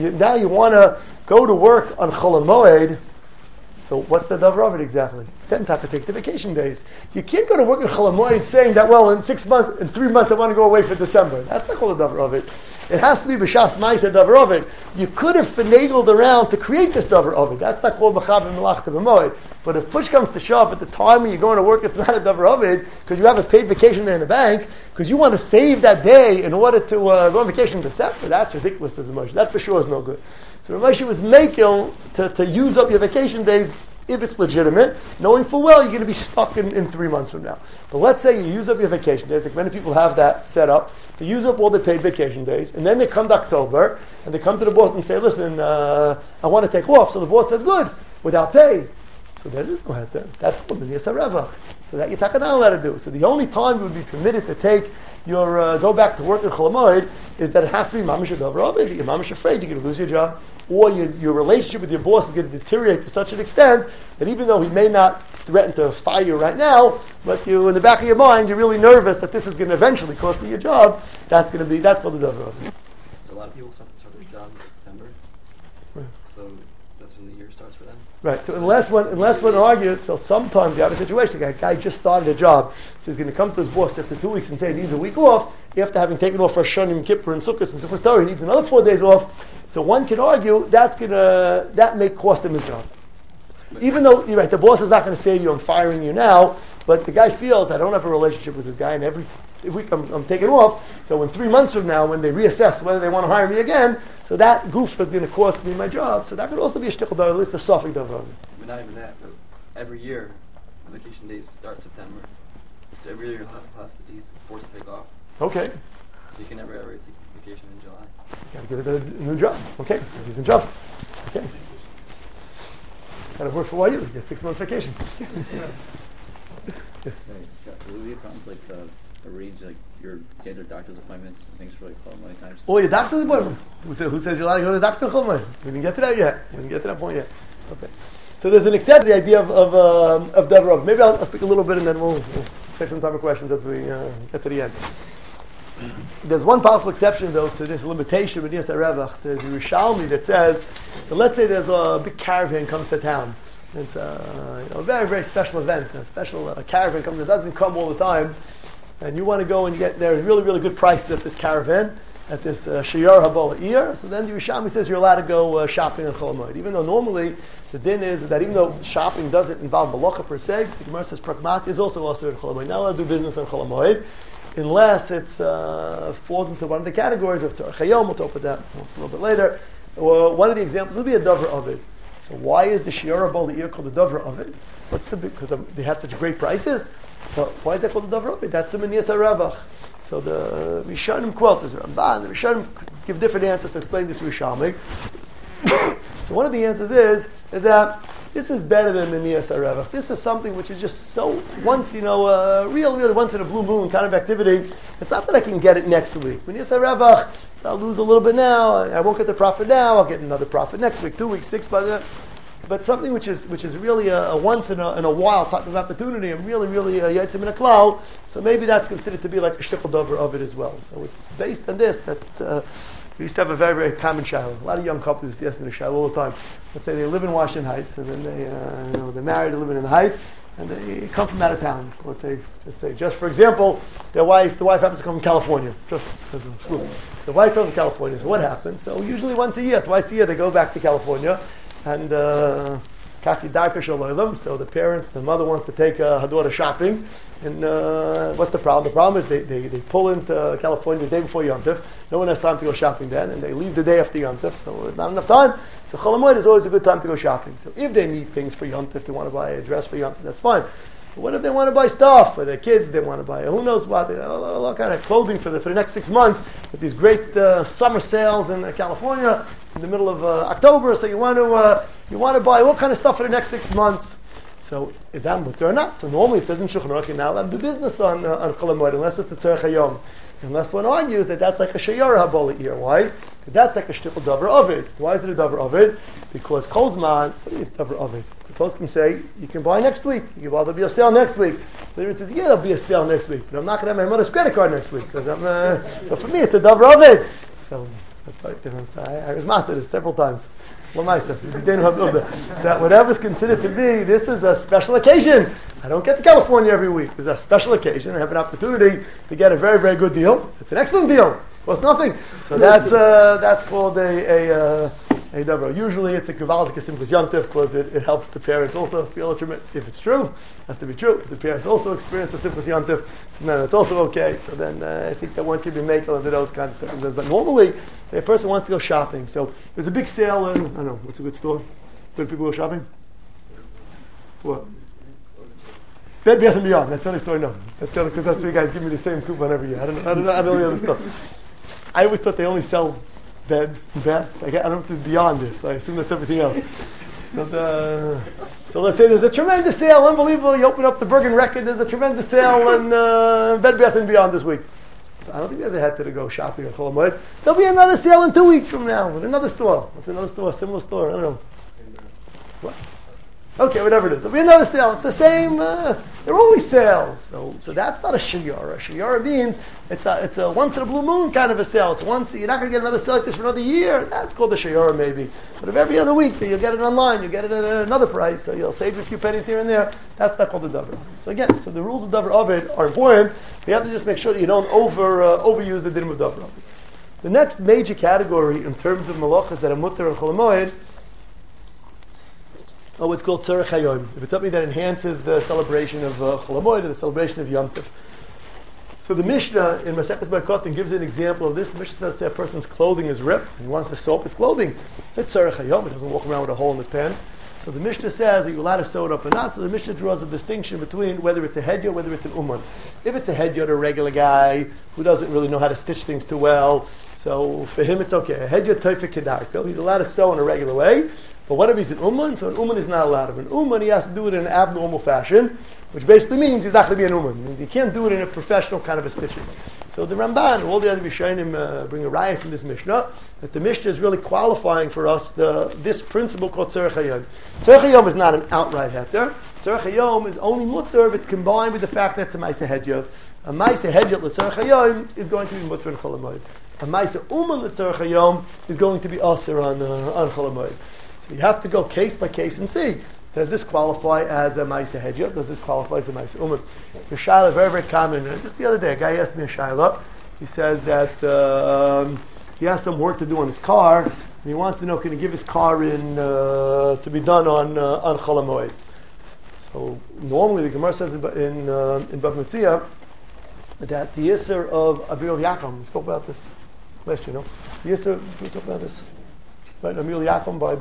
to go to work on Chol HaMoed. So what's the davar aved exactly? Then have to take the vacation days. You can't go to work in Chol HaMoed saying that, well, in 3 months I want to go away for December. That's not called a davar aved. It has to be b'shas ma'aseh davar aved. You could have finagled around to create this davar aved. That's not called mechavim malachta b'moed. But if push comes to shove at the time when you're going to work, it's not a davar aved because you have a paid vacation day in the bank because you want to save that day in order to go on vacation in December. That's ridiculous as a Moshe. That for sure is no good. So Moshe was making to use up your vacation days if it's legitimate, knowing full well you're going to be stuck in 3 months from now. But let's say you use up your vacation days, like many people have that set up, to use up all their paid vacation days, and then they come to October, and they come to the boss and say, listen, I want to take off. So the boss says, good, without pay. So there is no heter. That's called Minias HaRevach. So that you're not allowed to do. So the only time you would be permitted to take your, go back to work in Chol HaMoed is that it has to be mamish davar aved. You're mamish afraid you're going to lose your job. Or your relationship with your boss is going to deteriorate to such an extent that even though he may not threaten to fire you right now, but you, in the back of your mind, you're really nervous that this is going to eventually cost you your job. That's called the davar aved. So a lot of people start their jobs in September. Right. So that's when the year starts for them. Right. So unless one argues, so sometimes you have a situation. A guy just started a job, so he's going to come to his boss after 2 weeks and say he needs a week off. After having taken off for Shonim Kippur and Sukkot and Sukkot Torah, he needs another 4 days off. So one can argue that may cost him his job. Even though, you're right, the boss is not going to say to you, I'm firing you now, but the guy feels, I don't have a relationship with this guy, and every week I'm taking off, so in 3 months from now, when they reassess whether they want to hire me again, so that goof is going to cost me my job, so that could also be a shtickle davar, at least a suffix davar. But not even that, but every year, the vacation days start September. So every year you'll have these forced to take off. Okay. So you can never ever take vacation in July. You got to get a new job. Okay, a different job. Okay. Got to work for YU. You get 6 months vacation. Will there be problems like arrange like your standard doctor's appointments and things for like many times? Oh, your doctor's appointment. Who says you're allowed to go to the doctor? We didn't get to that yet. We didn't get to that point yet. Okay. So there's an exception to the idea of davar. Maybe I'll speak a little bit and then we'll save some time for questions as we get to the end. There's one possible exception, though, to this limitation with Yis HaRevach. There's a Yerushalmi that says that let's say there's a big caravan comes to town. It's a very, very special event. A special caravan comes. It doesn't come all the time. And you want to go and get there really, really good prices at this caravan, at this Shiyar Habal Eir. So then the Yerushalmi says you're allowed to go shopping on Chol Hamoed. Even though normally the din is that even though shopping doesn't involve malacha per se, the Gemara says pragmati is also on Chol Hamoed. Not allowed to do business on Chol Hamoed, unless it falls into one of the categories of Tzarech Hayom. We'll talk about that a little bit later. Or one of the examples would be a davar ovid. So why is the Shiyar Habal Eir called the davar ovid? Because they have such great prices? So why is that called the davar ovid? That's the Yis HaRevach. So the Rishonim quote this Ramban. The Rishonim give different answers to explain this Rishalmi. So one of the answers is that this is better than the Yis HaRevach. This is something which is just so once, really once in a blue moon kind of activity. It's not that I can get it next week. When Yis HaRevach, so I'll lose a little bit now. I won't get the profit now. I'll get another profit next week, 2 weeks, 6 by the. But something which is really a once in a while type of opportunity, and really yatzim in a klal. So maybe that's considered to be like a shtickle davar of it as well. So it's based on this that we used to have a very, very common shiloh. A lot of young couples used to ask me to shiloh all the time. Let's say they live in Washington Heights, and then they're married, they're living in the Heights, and they come from out of town. So let's say, just for example, the wife happens to come from California, just because of flu. So the wife comes from California. So what happens? So usually once a year, twice a year, they go back to California. And Kaki Darka Shaloilam, so the mother wants to take her daughter shopping. And what's the problem? The problem is they pull into California the day before Yom Tov. No one has time to go shopping then, and they leave the day after Yom Tov. So there's not enough time. So Chol Hamoed is always a good time to go shopping. So if they need things for Yom Tov, they want to buy a dress for Yom Tov, that's fine. But what if they want to buy stuff for their kids? They want to buy who knows what, all kind of clothing for the next 6 months with these great summer sales in California in the middle of October. So you want to buy all kind of stuff for the next 6 months. So is that mutter or not? So normally it says in Shulchan Aruch you're not allowed to do business on Chol Hamoed unless it's a Tzarech Hayom. Unless one argues that that's like a Shiyar Habal Eir. Why? Because that's like a shtickle davar ovid. Why is it a davar ovid? Because Kolzman, what do you mean davar ovid? The post can say, you can buy next week. There'll be a sale next week. So it says, yeah, there'll be a sale next week. But I'm not going to have my mother's credit card next week. Because so for me, it's a davar ovid. So I was mated this several times. That whatever's considered to be, this is a special occasion. I don't get to California every week. It's a special occasion. I have an opportunity to get a very, very good deal. It's an excellent deal. Costs nothing. So that's called a davar. Usually it's a gewaltige simchas yontif because it helps the parents also feel a tremendous. If it's true, it has to be true. If the parents also experience a simchas yontif, so then it's also okay. So then I think that one can be made under those kinds of circumstances. But normally, say a person wants to go shopping. So there's a big sale in, I don't know, what's a good store? Where people go shopping? What? Bed Bath & Beyond. That's the only store I know. Because that's where you guys give me the same coupon every year. I don't know the other stuff. I always thought they only sell beds and baths. I don't know if it's beyond this, so I assume that's everything else. So let's say there's a tremendous sale, unbelievable. You open up the Bergen Record, there's a tremendous sale in Bed Bath & Beyond this week. So I don't think there's a head to go shopping at Chol Hamoed. There'll be another sale in 2 weeks from now with another store. What's another store? Similar store? I don't know. What? Okay, whatever it is. There'll be another sale. It's the same. There are always sales. So that's not a shiyara. A shiyara means it's a once in a blue moon kind of a sale. It's once you're not going to get another sale like this for another year. That's called a shiyara maybe. But if every other week you'll get it online, you get it at another price, so you'll save a few pennies here and there. That's not called the davar. So again, the rules of davar ovid are important. You have to just make sure that you don't overuse the din of davar ovid. The next major category in terms of malachas that are mutter and Chol Hamoed. what's called tzorech hayom. If it's something that enhances the celebration of Chol Hamoed or the celebration of Yom Tov. So the Mishnah in Maseches Berkotim gives an example of this. The Mishnah says that a person's clothing is ripped and he wants to sew up his clothing. It's tzorech hayom. He doesn't walk around with a hole in his pants. So the Mishnah says that you're allowed to sew it up or not. So the Mishnah draws a distinction between whether it's a hedya, whether it's an uman. If it's a hedya, a regular guy who doesn't really know how to stitch things too well, so for him it's okay. A hedya toifik kedarko. He's allowed to sew in a regular way. But what if he's an uman? So an uman is not allowed. If an uman, he has to do it in an abnormal fashion, which basically means he's not going to be an uman. It means he can't do it in a professional kind of a stitching. So the Ramban, all the other Rishonim bring a raya from this Mishnah, that the Mishnah is really qualifying for us this principle called tzorech hayom. Tzorech hayom is not an outright heter. Tzorech hayom is only mutter if it's combined with the fact that it's a ma'aseh hedya. A ma'aseh hedya l'tzorech hayom is going to be mutter in Chol Hamoed. A ma'aseh uman l'tzorech hayom is going to be aser on Chol Hamoed. So you have to go case by case and see, does this qualify as a ma'aseh hedya? Does this qualify as a ma'aseh uman? The shayla, very, very common. Just the other day, a guy asked me a shayla. He says that he has some work to do on his car, and he wants to know, can he give his car in to be done on Chol Hamoed? So normally the Gemara says in Bava Metzia that the Yisr of Avril Yaakov, we spoke about this last year, no? The Yisr, we talked about this? Right, Amir Yaakov by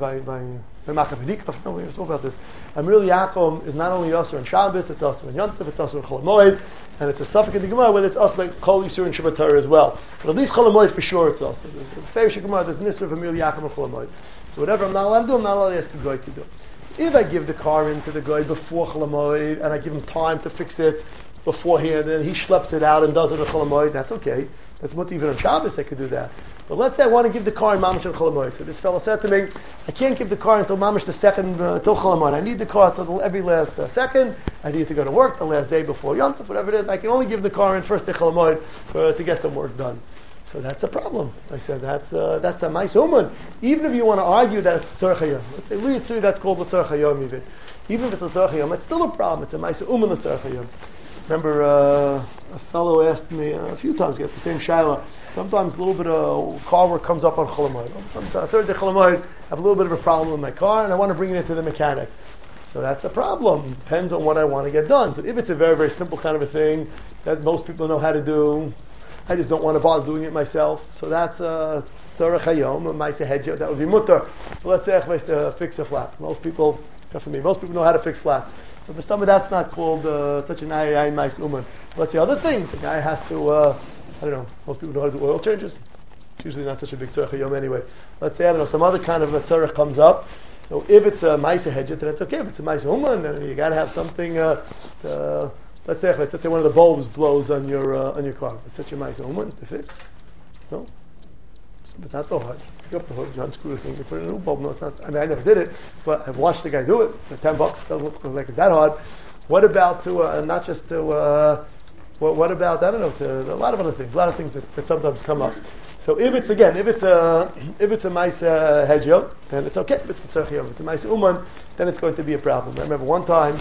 Makav. No, we spoke about this. Amir Yaakov is not only also in Shabbos, it's also in Yom Tov, it's also in Chol Hamoed, and it's a suffix in the Gemara whether it's also by Kol Yisur and Shabbat Torah as well. But at least Chol Hamoed for sure it's also. There's a Farish Gemara, there's Nisr of Amir Yaakov and Chol Hamoed. So whatever I'm not allowed to do, I'm not allowed to ask the Goy to do. So if I give the car into the Goy before Chol Hamoed, and I give him time to fix it beforehand, and he schleps it out and does it in Chol Hamoed, that's okay. That's what even on Shabbos I could do that. But let's say I want to give the car in Mamash and Chol Hamoed. So this fellow said to me, I can't give the car until Mamash the second, till Chol Hamoed. I need the car till every last second. I need to go to work the last day before Yom Tov, whatever it is. I can only give the car in first day Chol Hamoed to get some work done. So that's a problem. I said, that's a ma'aseh uman. Even if you want to argue that it's tzorech hayom. Let's say, Lu Yitzui, that's called tzorech hayom even. Even if it's tzorech hayom, it's still a problem. It's a ma'aseh uman tzorech hayom. Remember, a fellow asked me a few times, get the same shaila. Sometimes a little bit of car work comes up on Chol Hamoed. Sometimes third day Chol Hamoed, I have a little bit of a problem with my car, and I want to bring it into the mechanic. So that's a problem. Depends on what I want to get done. So if it's a very, very simple kind of a thing that most people know how to do, I just don't want to bother doing it myself. So that's a tzorech hayom, a ma'aseh hedya, that would be mutter. So let's say I to fix a flat. Most people, except for me, most people know how to fix flats. So for some of that's not called such an ayay ma'aseh uman. Let's say other things. A guy has to, I don't know, most people know how to do oil changes. It's usually not such a big tzorech hayom anyway. Let's say, I don't know, some other kind of a tzorech comes up. So if it's a ma'aseh hedya, then it's okay. If it's a ma'aseh uman, then you got to have something. Let's say one of the bulbs blows on your car. It's such a ma'aseh uman to fix. No, it's not so hard. Pick up the hood, you unscrew the thing, you put in a new bulb. No, it's not. I mean, I never did it, but I've watched the guy do it for $10. Doesn't look like it's that hard. What about not just to? What about, I don't know, to a lot of other things. A lot of things that sometimes come up. So if it's a ma'aseh hedya, then it's okay. If it's a tzorech hayom, if it's a ma'aseh uman, then it's going to be a problem. I remember one time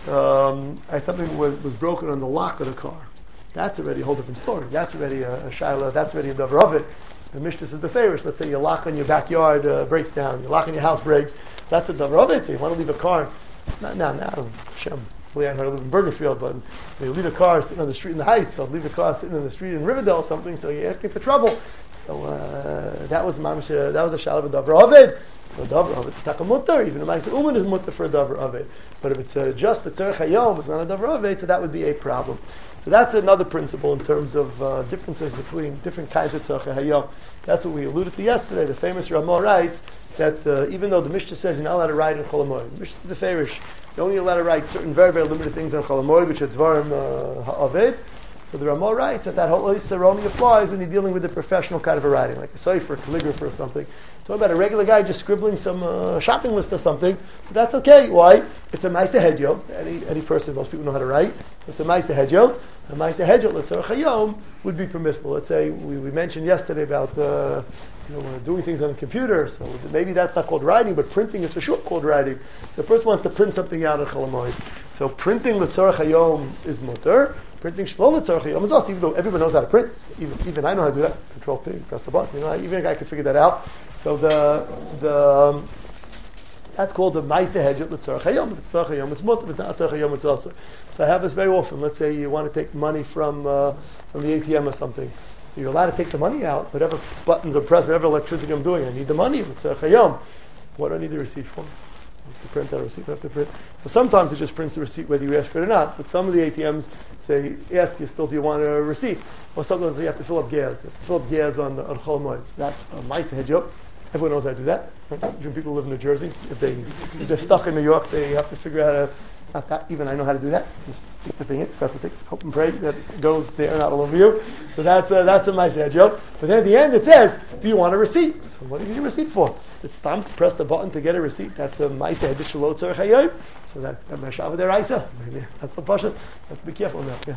I had something was broken on the lock of the car. That's already a whole different story. That's already a shayla. That's already a davar of it. The Mishnah says beferish. Let's say your lock on your backyard breaks down. Your lock on your house breaks. That's a davar of it. So you want to leave a car. Now, Hashem. I live in Bergerfield, but you leave a car sitting on the street in the Heights, or leave a car sitting on the street in Riverdale or something, so you're asking for trouble. So that was a shalav of davar ovid. So a davar ovid is taka mutter. Even a ma'aseh uman is mutter for a davar ovid. But if it's just a tzorech hayom, it's not a davar ovid, so that would be a problem. So that's another principle in terms of differences between different kinds of tzorech hayom. That's what we alluded to yesterday. The famous Ramah writes that even though the Mishnah says you're not allowed to ride in Chol Hamoed, the Mishnah is beferish. You're only allowed to write certain very, very limited things on Chol Hamoed, which are dvarim ha'aved. So the Ramah writes that whole Isser only applies when you're dealing with a professional kind of a writing, like a cipher, calligrapher or something. Talking about a regular guy just scribbling some shopping list or something, so that's okay. Why? It's a ma'aseh hedya. Any person, most people know how to write. So it's a ma'aseh hedya. A ma'aseh hedya, let's say, hayom, would be permissible. Let's say we mentioned yesterday about doing things on the computer. So maybe that's not called writing, but printing is for sure called writing. So a person wants to print something out of Chol Hamoed. So printing l'tzorech hayom is mutter. Printing shlom l'tzorech hayom is also, even though everyone knows how to print. Even I know how to do that. Control P, press the button. Even a guy can figure that out. So That's called the Maisa Hedget L'Tzarech Hayom. If it's Tzarech Hayom, it's Mut. If it's not Tzarech Hayom, it's also. So I have this very often. Let's say you want to take money from the ATM or something. So you're allowed to take the money out, whatever buttons are pressed, whatever electricity I'm doing. I need the money. L'Tzarech Hayom. What do I need the receipt for? I have to print that receipt. I have to print. So sometimes it just prints the receipt whether you ask for it or not. But some of the ATMs say, ask you still, do you want a receipt? Or sometimes you have to fill up gas. You have to fill up gas on Chol Hamoed. That's a Maisa Hedget. Everyone knows how to do that. Right? Even people who live in New Jersey, if they're stuck in New York, they have to figure out not that, even I know how to do that. Just stick the thing in, press the thing, hope and pray that it goes there, not all over you. So that's a Maisa Hedget. But then at the end it says, do you want a receipt? So what do you need a receipt for? So it's time to press the button to get a receipt. That's a Maisa Hedget Shelo Tzarech Hayom. So that's a Meshava Deraisa. That's a Pasha. Have to be careful on that. Yeah.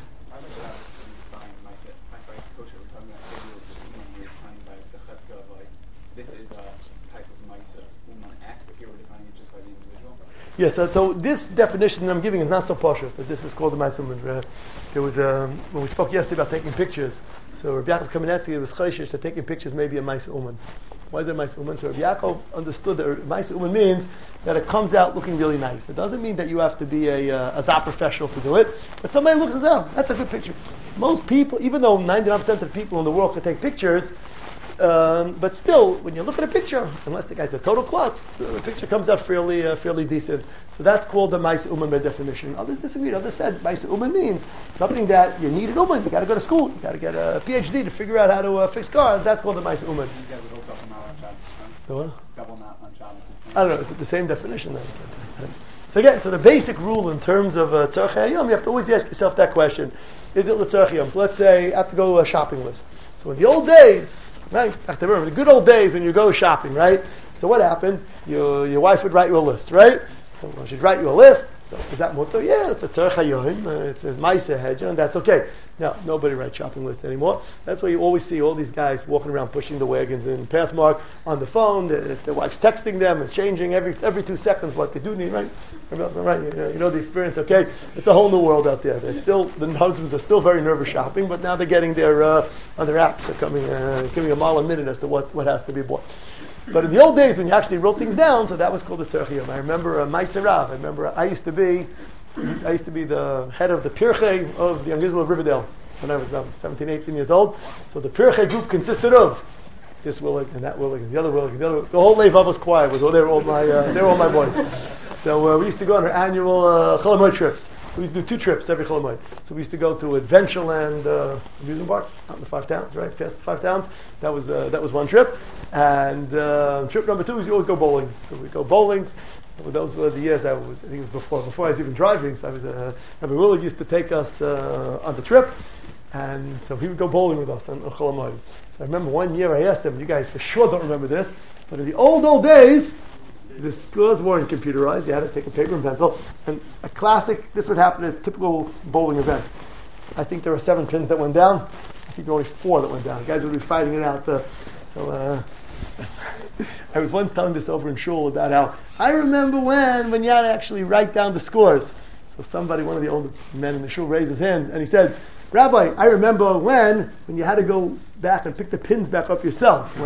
This is a type of Maisa Uman act, but here we're defining it just by the individual. Yes, so this definition I'm giving is not so posh, that this is called the Maisa Uman. There was when we spoke yesterday about taking pictures. So Rabbi Yaakov Kamenetsky was chayshish that taking pictures may be a Maisa Uman. Why is it Maisa Uman? So Rabbi Yaakov understood that Maisa Uman means that it comes out looking really nice. It doesn't mean that you have to be a Zah professional to do it, but somebody looks as out. That's a good picture. Most people, even though 99% of the people in the world can take pictures, but still, when you look at a picture, unless the guy's a total klutz, the picture comes out fairly decent. So that's called the Maisa Uman by definition. Others disagreed. Others said Maisa Uman means something that you need an Uman. You got to go to school. You got to get a PhD to figure out how to fix cars. That's called the Maisa Uman. You got a little double knot on Shabbos. The what? Double knot on Shabbos. I don't know. Is it the same definition? So again, the basic rule in terms of Tzarech Hayom, you have to always ask yourself that question: is it L'Tzarech Hayom? So let's say I have to go to a shopping list. So in the old days. Right? I have to remember the good old days when you go shopping, right? So what happened? Your wife would write you a list, right? So she'd write you a list. So is that mutter? Yeah, it's a Tzarech Hayom. It's a Maisa Hedget, and that's okay. Now, nobody writes shopping lists anymore. That's why you always see all these guys walking around pushing the wagons in Pathmark on the phone. The wife's texting them and changing every 2 seconds what they do need, right? Right? You know the experience, okay? It's a whole new world out there. The husbands are still very nervous shopping, but now they're getting their other apps are coming, giving a mile a minute as to what has to be bought. But in the old days, when you actually wrote things down, so that was called the Tzarech Hayom. I remember Maisa Rav. I remember I used to be the head of the Pirchei of the Young Israel of Riverdale when I was 17, 18 years old. So the Pirchei group consisted of this Willig and that Willig and the other Willig and the other. The whole Lev Avos choir was they were all my boys. So we used to go on our annual Chol Hamoed trips. So we used to do 2 trips every Chol Hamoed. So we used to go to Adventureland amusement park out in the 5 towns, right? Past the 5 towns. That was one trip. And trip number 2 is you always go bowling. So we go bowling. So those were the years I think it was before I was even driving. So Rabbi Willig used to take us on the trip. And so he would go bowling with us on Chol Hamoed. So I remember one year I asked him, you guys for sure don't remember this, but in the old days, the scores weren't computerized. You had to take a paper and pencil. And a classic, this would happen at a typical bowling event. I think there were 7 pins that went down. I think there were only 4 that went down. The guys would be fighting it out. I was once telling this over in shul about how I remember when you had to actually write down the scores. So one of the older men in the shul raised his hand and he said, Rabbi, I remember when you had to go back and pick the pins back up yourself.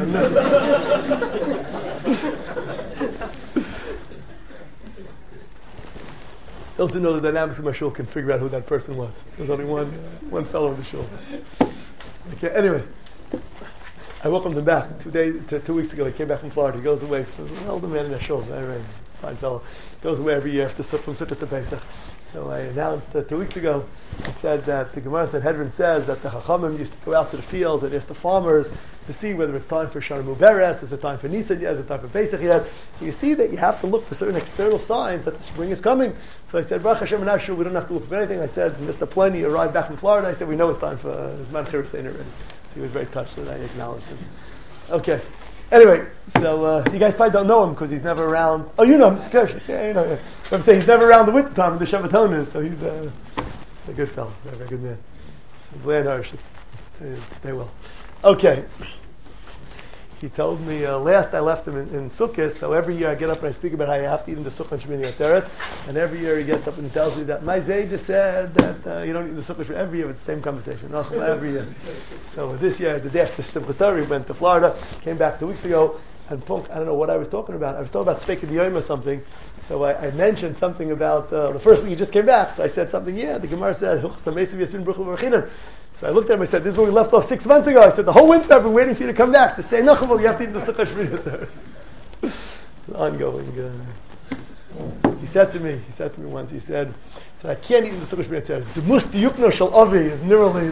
Those who know the dynamics of my shul can figure out who that person was. There's only one fellow in the shul. Okay, anyway. I welcomed him back 2 weeks ago. He came back from Florida. He goes away. He was an older man in the shul. Very fine fellow. Goes away every year from Sukkot to Pesach. So I announced 2 weeks ago, I said that the Gemara in Sanhedrin says that the Chachamim used to go out to the fields and ask the farmers to see whether it's time for Shana Muberes, is it time for Nisan yet, is it time for Pesach yet. So you see that you have to look for certain external signs that the spring is coming. So I said, Baruch Hashem and Ashur, we don't have to look for anything. I said, Mr. Pliny arrived back from Florida. I said, we know it's time for Zman Chirusein already. So he was very touched that I acknowledged him. Okay. Anyway, so you guys probably don't know him because he's never around. Oh, you know Mr. Kirsch. Yeah, you know him. But I'm saying he's never around the winter time in the Shabbaton is, so he's a good fellow, very good man. So Glenn Hirsch, stay well. Okay. He told me last I left him in Sukkot, so every year I get up and I speak about how you have to eat in the Sukkot and Shemini Atzeres, and every year he gets up and he tells me that my Zayda said that you don't eat in the Sukkot. Every year it's the same conversation. Every year. So this year, the day after Simchas Torah, we went to Florida, came back 2 weeks ago, And Punk, I don't know what I was talking about. I was talking about Speak of the Yom or something. So I mentioned something about the first week you just came back. So I said something, the Gemara said, so I looked at him and I said, this is where we left off 6 months ago. I said, the whole winter I've been waiting for you to come back to say, Nachum, you have to eat the Sukkah Shmini. It's ongoing. He said to me once, he said, I can't eat in the Sukkah Shmini Atzeres. The mus diyukno shel avi is nearly.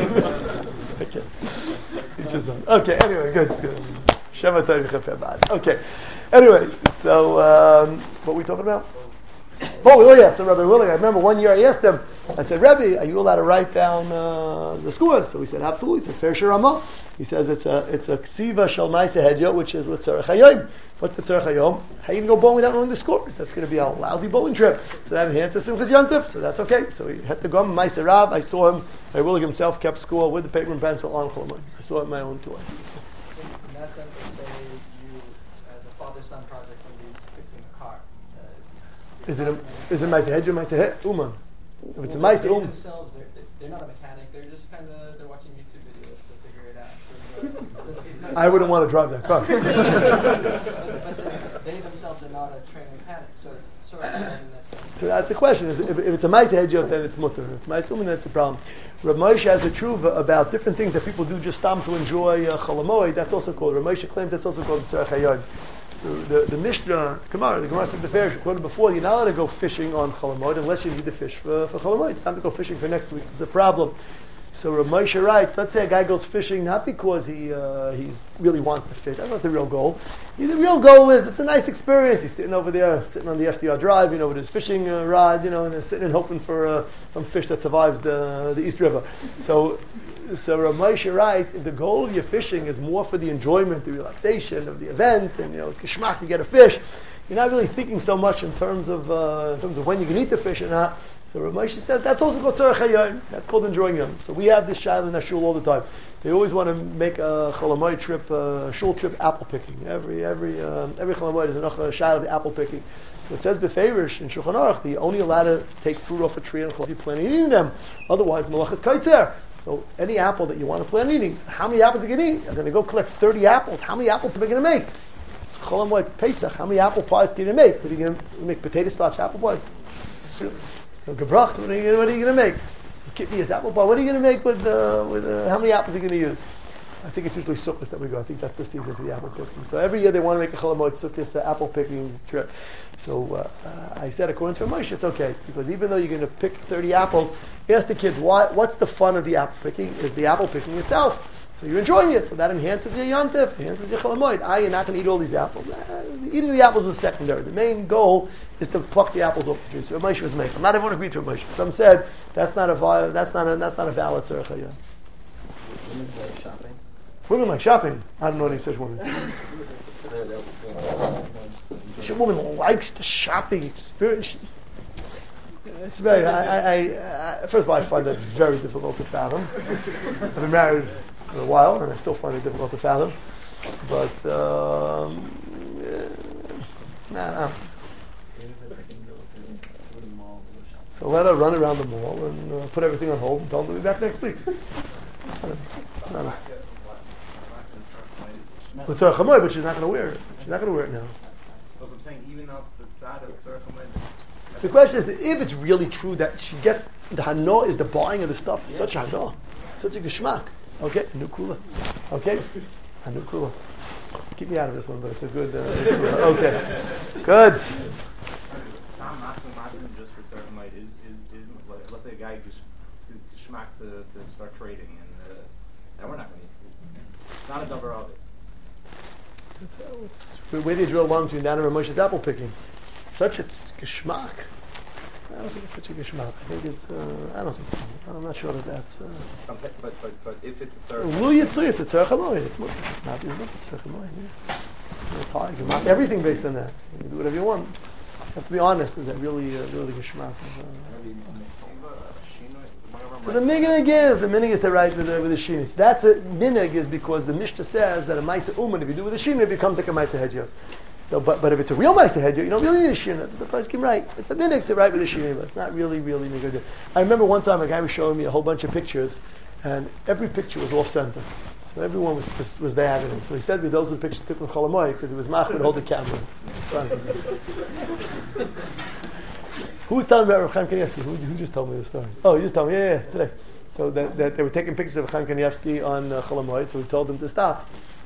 Okay, anyway, good. Okay, anyway, so what were we talking about? Oh yeah, so Rabbi Willing, I remember one year I asked him, I said, Rebbe, are you allowed to write down the scores? So he said, absolutely. He said, Fair Shirama. He says it's a ksiva shel ma'aseh hedya, which is l'tzarech hayom. What's the tzarech hayom? How you can go bowling without knowing the scores? That's going to be a lousy bowling trip. So that enhances Simchas Yontif, so that's okay. So he had to go ma'aseh Rav. I saw him, Rabbi Willing himself kept score with the paper and pencil on Chol Hamoed. I saw it in my own two eyes. In that sense, let's say you, as a father-son project, somebody's fixing a car. Is it ma'aseh hedya, ma'aseh uman? If it's a ma'aseh They uman. themselves, they're not a mechanic. They're just they're watching YouTube videos to figure it out. So it's not I wouldn't want to drive that car. but they themselves are not a trained mechanic, so it's sort of in that sense. So that's the question. If it's a ma'aseh hedya, then it's mutter. If it's ma'aseh uman, then it's a problem. Rav Moshe has a truva about different things that people do just to enjoy Chol Hamoed. That's also called. Rav Moshe claims that's also called tzarech hayom. So the Mishnah, the Gemara said the Farish quoted before, you're not allowed to go fishing on Chol Hamoed unless you need the fish for Chol Hamoed. It's time to go fishing for next week. It's a problem. So Rav Moshe writes, let's say a guy goes fishing not because he really wants to fish. That's not the real goal. The real goal is it's a nice experience. He's sitting over there, sitting on the FDR Drive, with his fishing rod, and he's sitting and hoping for some fish that survives the East River. So Rav Moshe writes, if the goal of your fishing is more for the enjoyment, the relaxation of the event, and it's geschmack to get a fish, you're not really thinking so much in terms of when you can eat the fish or not. So Rav Moshe says that's also called tzarech hayom. That's called enjoying them. So we have this shayla in our shul all the time. They always want to make a Chol Hamoed trip, shul trip, apple picking. Every Chol Hamoed is another shayla of apple picking. So it says beferish in Shulchan Aruch that you're only allowed to take fruit off a tree and if you plan on eating them. Otherwise, malachas kaitzer. So any apple that you want to plan on eating, how many apples are you going to eat? I'm going to go collect 30 apples. How many apples am I going to make? It's Chol Hamoed Pesach. How many apple pies can you make? What are you going to make? Potato starch apple pies? So gebracht, what are you going to make? Kidney apple pie. What are you going to make with how many apples are you going to use? I think it's usually Sukkot that we go. I think that's the season for the apple picking. So every year they want to make a Chol Hamoed Sukkot apple picking trip. So I said, according to Moshe, it's okay because even though you're going to pick 30 apples, ask the kids what's the fun of the apple picking? Is the apple picking itself? So you're enjoying it, so that enhances your yontif, enhances your Chol Hamoed. You're not going to eat all these apples. Eating the apples is secondary. The main goal is to pluck the apples off the tree. So Moshe was making. Not everyone agreed to Moshe. Some said that's not a valid tzarech hayom. Women like shopping. Women like shopping. I don't know any such women. A woman likes the shopping experience. It's very. First of all, I find that very difficult to fathom. I've been married for a while, and I still find it difficult to fathom. But so let her run around the mall and put everything on hold and tell them to be back next week. With tzarech hamoed, but she's not going to wear it. She's not going to wear it now. So I'm saying, even though it's the tzad of tzarech hamoed. So the question is, if it's really true that she gets the hana is the buying of the stuff, such a hana, such a geschmack. Okay, a new cooler. Okay, a new cooler. Keep me out of this one, but it's a good. Okay, good. Tom Matson just for tzarech hamoed is let's say a guy just geschmack to start trading, and we're not going to eat food. It's not a double of it. Where do you draw a line between that and Moshe's apple picking? Such a geschmack. I don't think it's such a geschmack. I think it's. I don't think so. I'm not sure that that's. I'm saying, but if it's a tzarech hamoed, it's a tzarech hamoed. It's not a tzarech hamoed. It's hard. You can mock everything based on that. You can do whatever you want. You have to be honest. Is that really geschmack? So the minig is to write with the shinis. That's a minig is because the Mishnah says that a ma'aseh uman, if you do with a shin, it becomes like a ma'aseh hedya. So, but if it's a real ma'aseh hedya, you don't really need a shin. That's what the Poskim write. It's a minig to write with a shin, but it's not really good. I remember one time a guy was showing me a whole bunch of pictures, and every picture was off center. So everyone was there having him. So he said, those were the pictures took from Chol Hamoed because he was machmir to hold the camera. Who was telling me about Rav Chaim Kanievsky? Who just told me the story? Oh, you just told me, yeah, today. So that they were taking pictures of Chaim Kanievsky on Chol Hamoed, so he told them to stop.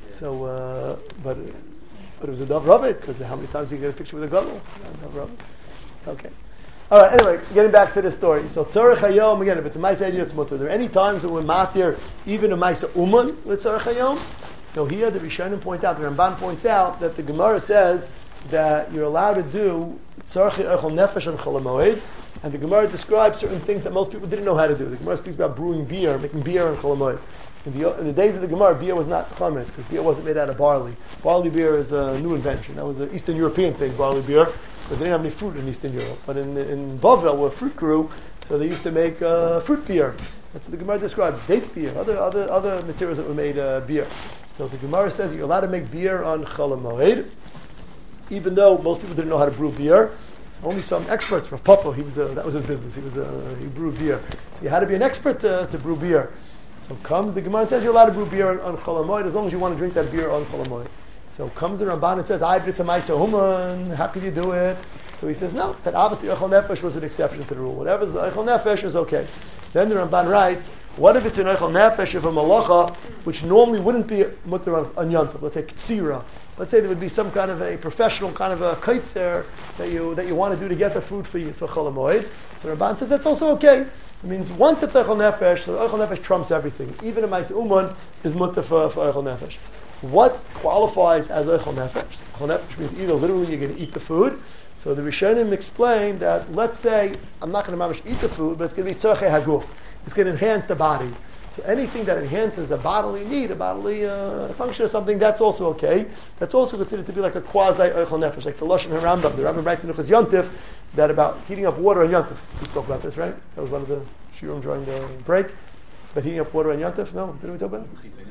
So, but it was a Dov Robert, because how many times you get a picture with a Gadol? Dov Robert. Okay. All right, anyway, getting back to the story. So, Tzorech Hayom, again, if it's a Maisa Edin, it's Mutter. Are there any times when we're matir, even a Maisa Uman with Tzorech Hayom? So here, the Rishonim point out, the Ramban points out, that the Gemara says that you're allowed to do Tzorech Eichel Nefesh on Chol Hamoed, and the Gemara describes certain things that most people didn't know how to do. The Gemara speaks about brewing beer, making beer on Chol Hamoed. In the days of the Gemara, beer was not chametz because beer wasn't made out of barley. Barley beer is a new invention. That was an Eastern European thing, barley beer, because they didn't have any fruit in Eastern Europe. But in Bavel, where fruit grew, so they used to make fruit beer. That's what the Gemara describes, date beer, other materials that were made beer. So the Gemara says you're allowed to make beer on Chol Hamoed, even though most people didn't know how to brew beer. So only some experts. Rav Papa, that was his business. He brewed beer. So you had to be an expert to brew beer. So comes the Gemara and says you're allowed to brew beer on Chol Hamoed as long as you want to drink that beer on Chol Hamoed. So comes the Ramban and says, it's a Maisa Human, how could you do it? So he says, no, that obviously Eichel Nefesh was an exception to the rule. Whatever's the Eichel Nefesh is okay. Then the Ramban writes, what if it's an Eichel Nefesh of a Malacha, which normally wouldn't be mutter on Yantav, let's say Ktsira. Let's say there would be some kind of a professional kind of a kaitzer that you want to do to get the food for Chol Hamoed. So Ramban says that's also okay. It means once it's Eichel Nefesh, so Eichel Nefesh trumps everything. Even a Maisa Uman is mutter for Eichel Nefesh. What qualifies as Eichel Nefesh? Eichel Nefesh means either literally you're going to eat the food. So the Rishonim explain that, let's say, I'm not going to mamish eat the food, but it's going to be tzorchei haguf. It's going to enhance the body. So anything that enhances a bodily need, a bodily function or something, that's also okay. That's also considered to be like a quasi Eichel Nefesh, like the Lashon HaRambam. The Rambam writes in Uchas Yontif that about heating up water on Yontif. We spoke about this, right? That was one of the shiurim during the break. But heating up water on Yontif? No? Didn't we talk about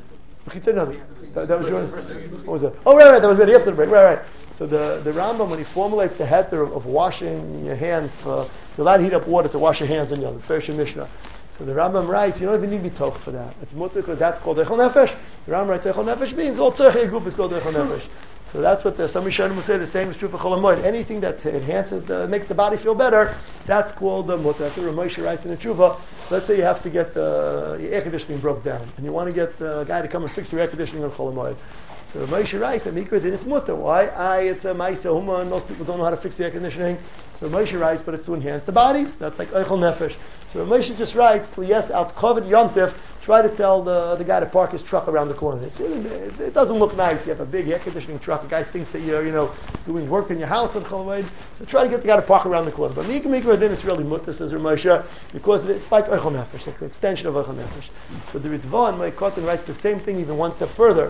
it? That was your... What was that? Oh, right, that was right after the break. Right. So the Rambam, when he formulates the heter of washing your hands, you're allowed to heat up water to wash your hands on Yontif, Ferish Mishnah. So the Rambam writes, you don't even need to be toch for that. It's mutter because that's called Eichel Nefesh. The Rambam writes Eichel Nefesh means all tzorchei haguf is called Eichel Nefesh. So that's what some Rishonim will say. The same is true for Chol Hamoed. Anything that enhances, makes the body feel better, that's called mutter. That's what Rav Moshe writes in the Tshuva. Let's say you have to get your air conditioning broke down, and you want to get a guy to come and fix your air conditioning on Chol Hamoed. So Rav Moshe writes that Mikra did it's mutter. Why? It's a Maisa Human. Most people don't know how to fix the air conditioning. So Rav Moshe writes, but it's to enhance the bodies. That's like Eichel Nefesh. So Rav Moshe just writes, yes, out Kovet Yontif, try to tell the guy to park his truck around the corner. It doesn't look nice. You have a big air conditioning truck. A guy thinks that you're, doing work in your house on Chol Hamoed. So try to get the guy to park around the corner. But Mikra then it's really mutter, says Rav Moshe, because it's like Eichel Nefesh. It's an extension of Eichel Nefesh. So the Ritva and Meikotin writes the same thing even one step further.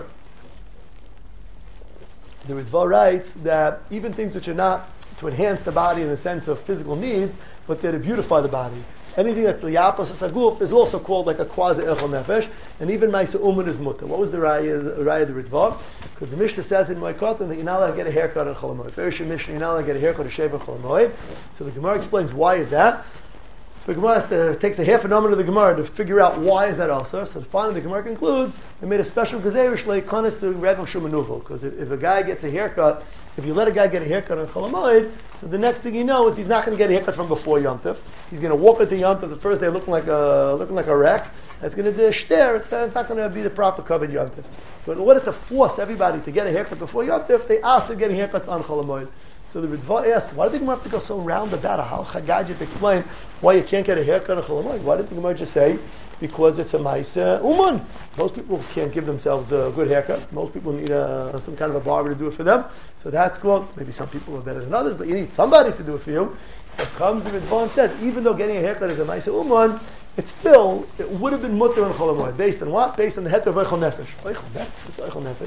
The Ritva writes that even things which are not to enhance the body in the sense of physical needs, but they're to beautify the body. Anything that's liyapos asaguf is also called like a quasi Eichel Nefesh, and even Maisa Uman is mutter. What was the raya of the Ritva? Because the Mishnah says in Meikotin that you're not allowed to get a haircut on Chol Hamoed. Ferish Mishnah, you're not allowed to get a haircut or shave on Chol Hamoed. So the Gemara explains why is that. So the Gemara takes a half a number of the Gemara to figure out why is that also. So finally the Gemara concludes they made a special gezerish leikonis to Rebbe Shumanuvel, because if a guy gets a haircut, if you let a guy get a haircut on Chol Hamoed, so the next thing you know is he's not going to get a haircut from before Yom Tov. He's going to walk into Yom Tov the first day looking like a wreck. It's going to do a shter. It's not going to be the proper covered Yom Tov. So in order to force everybody to get a haircut before Yom Tov, they asked to get haircuts on Chol Hamoed. So the Ritva asks, why did the Gemara have to go so roundabout a halakha gadget to explain why you can't get a haircut on Chol Hamoed? Why did the Gemara just say, because it's a Maisa Uman? Most people can't give themselves a good haircut. Most people need some kind of a barber to do it for them. So that's cool. Maybe some people are better than others, but you need somebody to do it for you. So comes the Ritva and says, even though getting a haircut is a Maisa Uman, it would have been mutter on Chol Hamoed. Based on what? Based on the heter of Eichel Nefesh. Eichel Nefesh? It's Eichel Nefesh.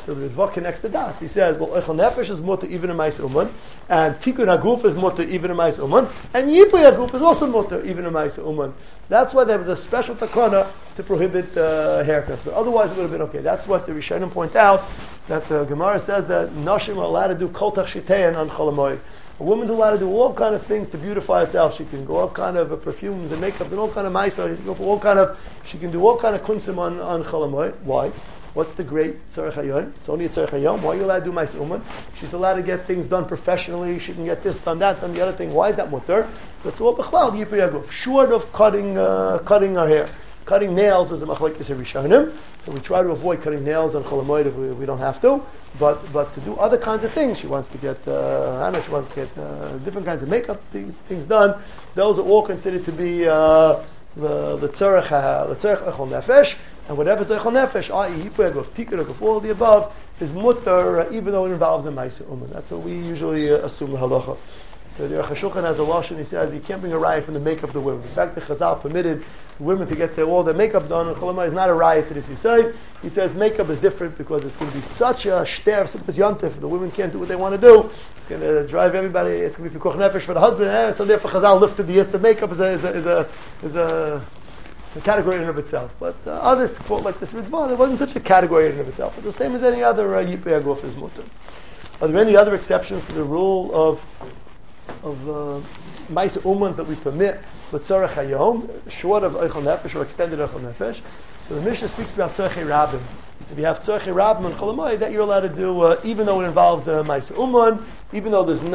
So the Ritva connects the dots. He says, well, Eichel Nefesh is mutter even in Mais Uman, and Tikkun Haguf is mutter even in Mais Uman, and Yipui Haguf is also mutter even in Mais Uman. So that's why there was a special takana to prohibit haircuts. But otherwise it would have been okay. That's what the Rishonim point out, that the Gemara says that Nashim are allowed to do Kol Tachshitein on Chol HaMoed. A woman's allowed to do all kind of things to beautify herself. She can go all kind of perfumes and makeups and all kind of ma'isa. She can go for all kind of. She can do all kind of kunsim on Chol HaMoed. Why? What's the great tzarech hayom? It's only a tzarech hayom. Why are you allowed to do ma'isa uman? She's allowed to get things done professionally. She can get this done, that, done the other thing. Why is that mutter? That's all b'chlal yipui haguf. Short of cutting our hair. Cutting nails is a machlekes rishonim, so we try to avoid cutting nails on Chol HaMoed if we don't have to. But to do other kinds of things, she wants to get she wants to get different kinds of makeup things done. Those are all considered to be the tzarech echol nefesh, and whatever tzarech echol nefesh, i.e. yipui haguf, tikkun haguf, all the above is mutter, even though it involves a ma'isa uman. That's what we usually assume the halacha. The Aruch HaShulchan has a lashon. He says you can't bring a riot from the makeup of the women. In fact, the Chazal permitted the women to get all their makeup done, and Chol HaMoed is not a riot to this. He says makeup is different because it's going to be such a shter, such as yontif. The women can't do what they want to do. It's going to drive everybody. It's going to be pikuach nefesh for the husband. So therefore, Chazal lifted the yis of makeup is a category in and of itself. But others quote like this Ritva, it wasn't such a category in and of itself. It's the same as any other yipui haguf is mutter. Are there any other exceptions to the rule of ma'isa umans that we permit with tzarech hayom, short of eichel nefesh or extended eichel nefesh? So the Mishnah speaks about tzarech rabim. If you have tzarech rabim and Chol HaMoed, that you're allowed to do, even though it involves ma'isa uman, even though there's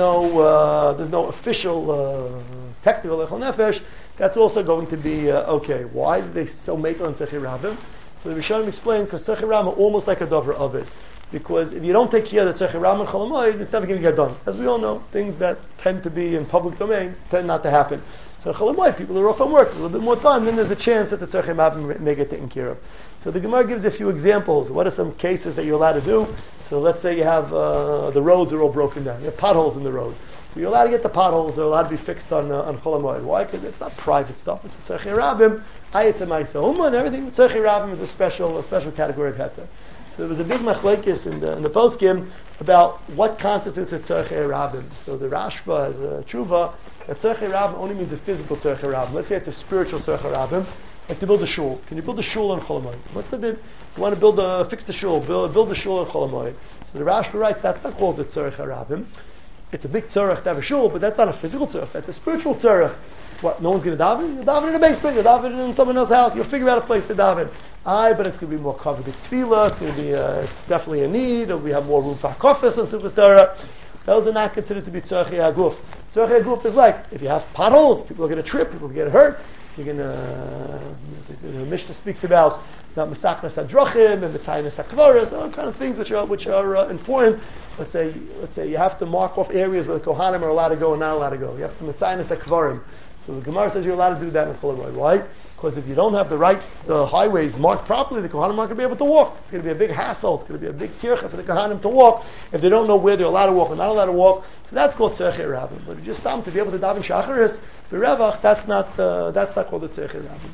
no official technical eichel nefesh, that's also going to be okay. Why did they so make on tzarech rabim? So the Rishonim explain because tzarech rabim are almost like a dover of it. Because if you don't take care of the tzarech rabim and Chol HaMoed, it's never going to get done. As we all know, things that tend to be in public domain tend not to happen. So Chol HaMoed, people are off from work, a little bit more time, then there's a chance that the tzarech rabim may get taken care of. So the Gemara gives a few examples. What are some cases that you're allowed to do? So let's say you have the roads are all broken down. You have potholes in the road. So you're allowed to get the potholes. They're allowed to be fixed on Chol HaMoed. Why? Because it's not private stuff. It's a tzarech rabim. It's a ma'isa uman and everything. Tzarech rabim is a special category of heter. So there was a big machlekes in the poskim about what constitutes a tzarech rabim. So the Rashba has a tshuva that tzarech rabim only means a physical tzarech rabim. Let's say it's a spiritual tzarech rabim, like to build a shul. Can you build a shul on Chol HaMoed? What's the din? You want to fix the shul, build a shul on Chol HaMoed. So the Rashba writes that's not called the tzarech rabim. It's a big tzarech to have a shul, but that's not a physical tzarech. That's a spiritual tzarech. What? No one's going to daven? You'll daven in the basement. You'll daven in someone else's house. You'll figure out a place to daven. But it's going to be more covered with tefillah. It's going to be. It's definitely a need. We have more room for hakofis and Simchas Torah. Those are not considered to be tzarech haguf. Tzarech haguf is like if you have potholes, people are going to trip. People get hurt. You're going to. The Mishnah speaks about mesachnas hadrachim and metzaynas hakvaros, all kind of things which are important. Let's say you have to mark off areas where the kohanim are allowed to go and not allowed to go. You have to metzaynas hakvarim. So the Gemara says you're allowed to do that in Chol HaMoed. Why? Because if you don't have the highways marked properly, the Kohanim aren't going to be able to walk. It's going to be a big hassle. It's going to be a big tircha for the Kohanim to walk if they don't know where they're allowed to walk or not allowed to walk. So that's called tzarech rabim. But if you just stop to be able to daven shacharis, berevach, that's not called the tzarech rabim.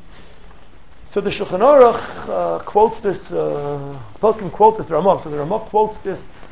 So the Shulchan Aruch quotes this. Poskim quote this Ramah. So the Ramah quotes this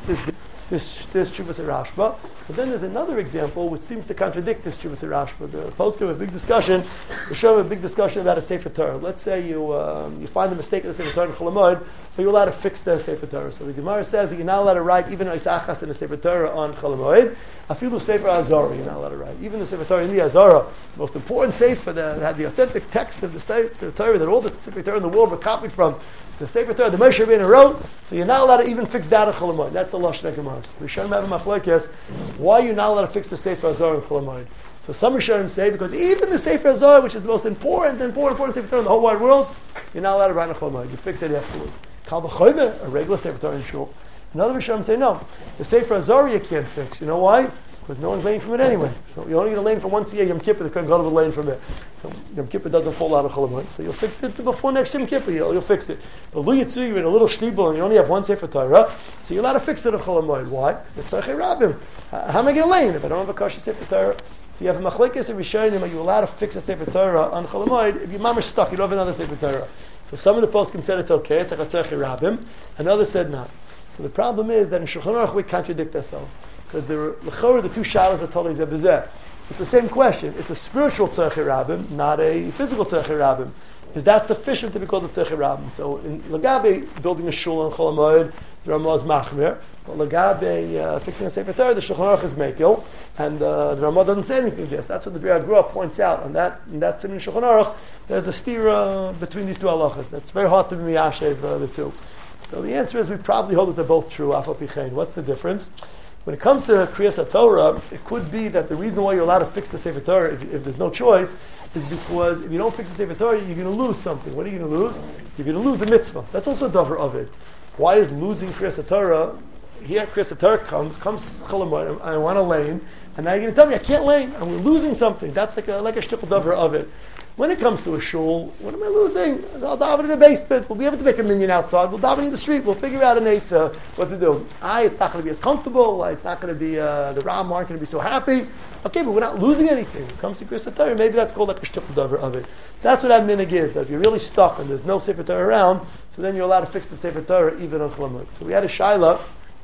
Tshuvas Rashba. But then there's another example which seems to contradict this Tshuvas Rashba. The Poskim have a big discussion. The Shulchan have a big discussion about a Sefer Torah. Let's say you find a mistake in the Sefer Torah in Chol HaMoed, but you're allowed to fix the Sefer Torah. So the Gemara says that you're not allowed to write even Isachas in the Sefer Torah on Chol HaMoed. Afilu Sefer Azara, you're not allowed to write. Even the Sefer Torah in the Azara, the most important Sefer that had the authentic text of the Torah that all the Sefer Torah in the world were copied from. The Sefer Torah, the Moshe Rabbeinu wrote, so you're not allowed to even fix that in Chol HaMoed. That's the Lashon Gemara. Rishonim have a machlokes. Why are you not allowed to fix the Sefer Azara in Chol HaMoed? So some Rishonim say because even the Sefer Azara, which is the most important Sefer Torah in the whole wide world, you're not allowed to write in Chol HaMoed. You fix it afterwards. Kal v'chomer, a regular Sefer Torah in shul. Another Rishonim say no, the Sefer Azara you can't fix. You know why? Because no one's laying from it anyway. So you're only going to lane from once a year, Yom Kippur, they couldn't go to the lane from it. So Yom Kippur doesn't fall out of Chol HaMoed. So you'll fix it before next Yom Kippur, you'll fix it. But Lu Yitzu, you're in a little shtibel and you only have one Sefer Torah, so you're allowed to fix it in Chol HaMoed. Why? Because it's tzarech rabim. How am I going to lane if I don't have a kosher Sefer Torah? So you have a machlekes and Rishonim, are you allowed to fix a Sefer Torah on Chol HaMoed? If your mom is stuck, you don't have another Sefer Torah. So some of the poskim said it's okay, it's like a tzarech rabim. Another said not. So the problem is that in Shulchan Aruch we contradict ourselves. Because the two shalas are totally zebezeh. It's the same question. It's a spiritual tzarchei rabbim, not a physical tzarchei rabbim. Is that sufficient to be called a tzarchei rabbim? So in Lagabe, building a shul on Chol HaMoed, the Ramah is machmir. But Lagabe, fixing a Sefer Torah, the Shulchan Aruch is mekil, and the Ramah doesn't say anything to this. That's what the Briah Grua points out. And in that Siman Shulchan Aruch, there's a stira between these two halachas. That's very hard to be miyashev the two. So the answer is we probably hold that they're both true. Afal Pichein. What's the difference? When it comes to Kriyas HaTorah, it could be that the reason why you're allowed to fix the Sefer Torah, if there's no choice, is because if you don't fix the Sefer Torah, you're going to lose something. What are you going to lose? You're going to lose a mitzvah. That's also a davar of it. Why is losing Kriyas HaTorah? Here Kriyas HaTorah comes Chol HaMoed, I want to lane, and now you're going to tell me I can't lane, and we're losing something. That's like a shtickle davar of it. When it comes to a shul, what am I losing? I'll daven in the basement. We'll be able to make a minyan outside. We'll daven in the street. We'll figure out an eitzah what to do. It's not going to be as comfortable. It's not going to be, the Ram aren't going to be so happy. Okay, but we're not losing anything. When it comes to Kriyas HaTorah, maybe that's called like a shtickle davar of it. So that's what that minhag is, that if you're really stuck and there's no Sefer Torah around, so then you're allowed to fix the Sefer Torah even on Chol HaMoed. So we had a shaila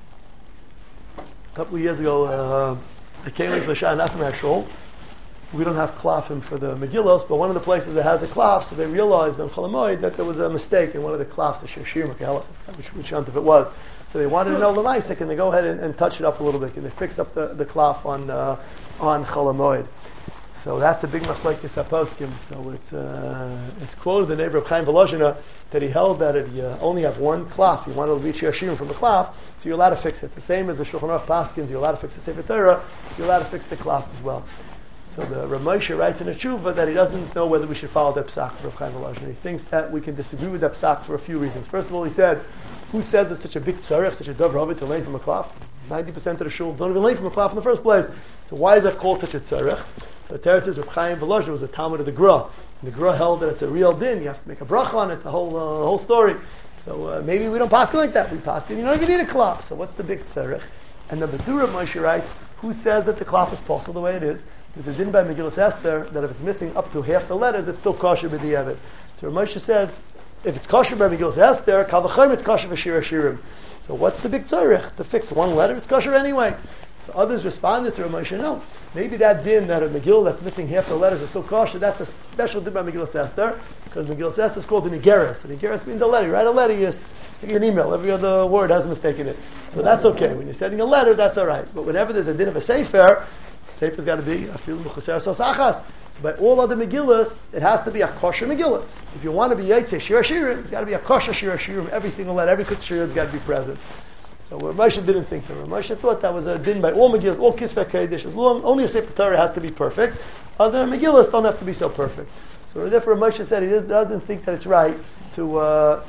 a couple of years ago. I came into the Shah Nachman shul. We don't have klafim for the Megillos, but one of the places that has a klaf, so they realized on Chol HaMoed that there was a mistake in one of the klafs, the Shashir Makahalas, which of it was. So they wanted to know Lamaisa, can they go ahead and touch it up a little bit? Can they fix up the klaf on Chol HaMoed? So that's a big machlekes haposkim. So it's quoted in the neighbor of Chaim Volozhina that he held that if you only have one klaf, you want to reach Yashirim from the klaf, so you're allowed to fix it. It's the same as the Shulchan Aruch Paskins, you're allowed to fix the Sefer Torah, you're allowed to fix the klaf as well. So the Rav Moshe writes in a tshuva that he doesn't know whether we should follow the psak of Rav Chaim Volozhina. He thinks that we can disagree with the psak for a few reasons. First of all, he said, who says it's such a big tzarech, such a davar of it to lane from a klaf? 90% of the shul don't even lane from a klaf in the first place. So why is that called such a tzarech? So the Teretz says Rav Chaim Volozhina was a Talmud of the Gra. And the Gra held that it's a real din. You have to make a bracha on it, the whole story. So maybe we don't paskin like that. We paskin, you don't even need a klaf. So what's the big tzarech? And number two, Rav Moshe writes, who says that the klaf is possible the way it is? There's a din by Megillas Esther that if it's missing up to half the letters, it's still kosher b'di'evet. So Rav Moshe says, if it's kosher by Megillas Esther, kal v'chayim it's kosher v'shir hashirim. So what's the big tzarech? To fix one letter, it's kosher anyway. So others responded to Rav Moshe, no. Maybe that din that a Megillah that's missing half the letters is still kosher, that's a special din by Megillas Esther, because Megillas Esther is called the Nigeris. And Nigeris means a letter. You write a letter, you give an email. Every other word has a mistake in it. So that's okay. When you're sending a letter, that's all right. But whenever there's a din of a sefer, sefer's got to be a filu b'chaser sosachas. So by all other Megillas, it has to be a kosher Megillah. If you want to be Yitzeh Shir Hashirim, it's got to be a kosher Shir Hashirim. Every single letter, every kutz shir has got to be present. So Rav Moshe didn't think that. Rav Moshe thought that was a din by all Megillas, all Kisvei Kodesh. As long only a Sefer Torah has to be perfect. Other Megillas don't have to be so perfect. So therefore, Rav Moshe said he doesn't think that it's right to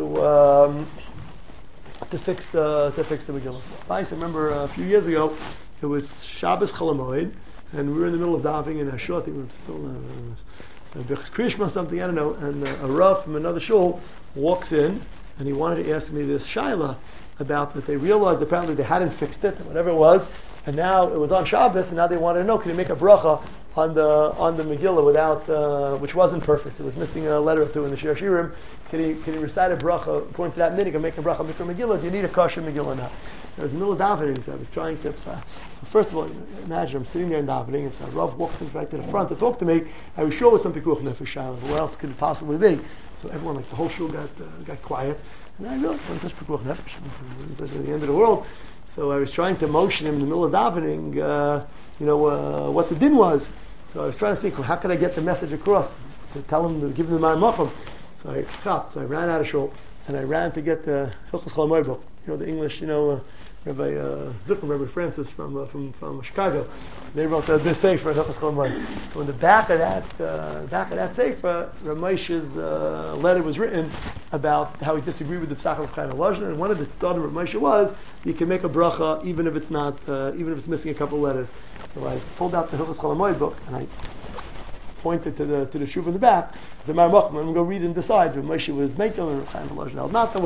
fix the Megillah. I remember a few years ago, it was Shabbos Chol HaMoed, and we were in the middle of davening in a shul. I think we were still Birchas Krishma or something, I don't know. And a Rav from another shul walks in, and he wanted to ask me this shaila about that they realized apparently they hadn't fixed it, whatever it was, and now it was on Shabbos, and now they wanted to know, can you make a bracha on the Megillah without, which wasn't perfect. It was missing a letter or two in the Shir Hashirim. Can he recite a bracha according to that minhag and make a bracha for Megillah? Do you need a kosher Megillah or not? So I was in the middle of davening, so I was trying to. So first of all, imagine I'm sitting there in davening, and so Rav walks in right to the front to talk to me. I was sure it was some pikuach nefesh shaila. What else could it possibly be? So everyone, like the whole shul, got quiet, and I realized when such pikuach nefesh, it's such the end of the world. So I was trying to motion him in the middle of davening, what the din was. So I was trying to think, well, how could I get the message across to tell him, to give him the Ma'amachim? So I stopped. So I ran out of shul, and I ran to get the Hilchos Chol HaMoed book. The English, Rabbi Zucker, Rabbi Francis from Chicago. They wrote this sefer, Hilchos Chol HaMoed. So in the back of that sefer, Rav Moshe's letter was written about how he disagreed with the Psach of Chaim Volozhina, and one of the thought of Rav Moshe was you can make a bracha even if it's not, even if it's missing a couple of letters. So I pulled out the Hilchos Chol HaMoed book and I pointed to the shuv in the back. As a Ma'amachim, I'm going to go read and decide. Rav Moshe was making and Chaim Volozhina not the way.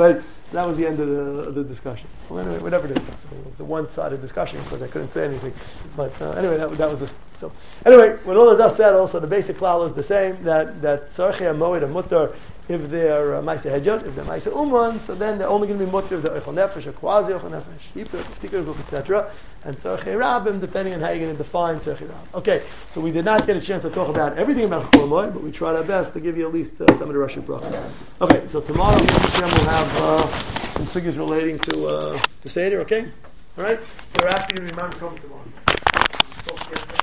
That was the end of the discussion. So anyway, whatever it is, it was a one-sided discussion because I couldn't say anything. But anyway, that was the so. Anyway, when all of that said, also the basic klal is the same. That tzarchei hamoed and mutter if they're ma'aseh hedjot, if they're ma'aseh uman, so then they're only going to be mutter if they're eichel nefesh or quasi eichel nefesh, yipur, tikkur guf, etc. And tzarchei rabbim, depending on how you're going to define tzarchei rabbim. Okay, so we did not get a chance to talk about everything about chol hamoed, but we tried our best to give you at least some of the Russian brachas. Okay, so tomorrow we'll have some sugyas relating to Seder. Okay, all right. So we're actually going to be Mamkom tomorrow.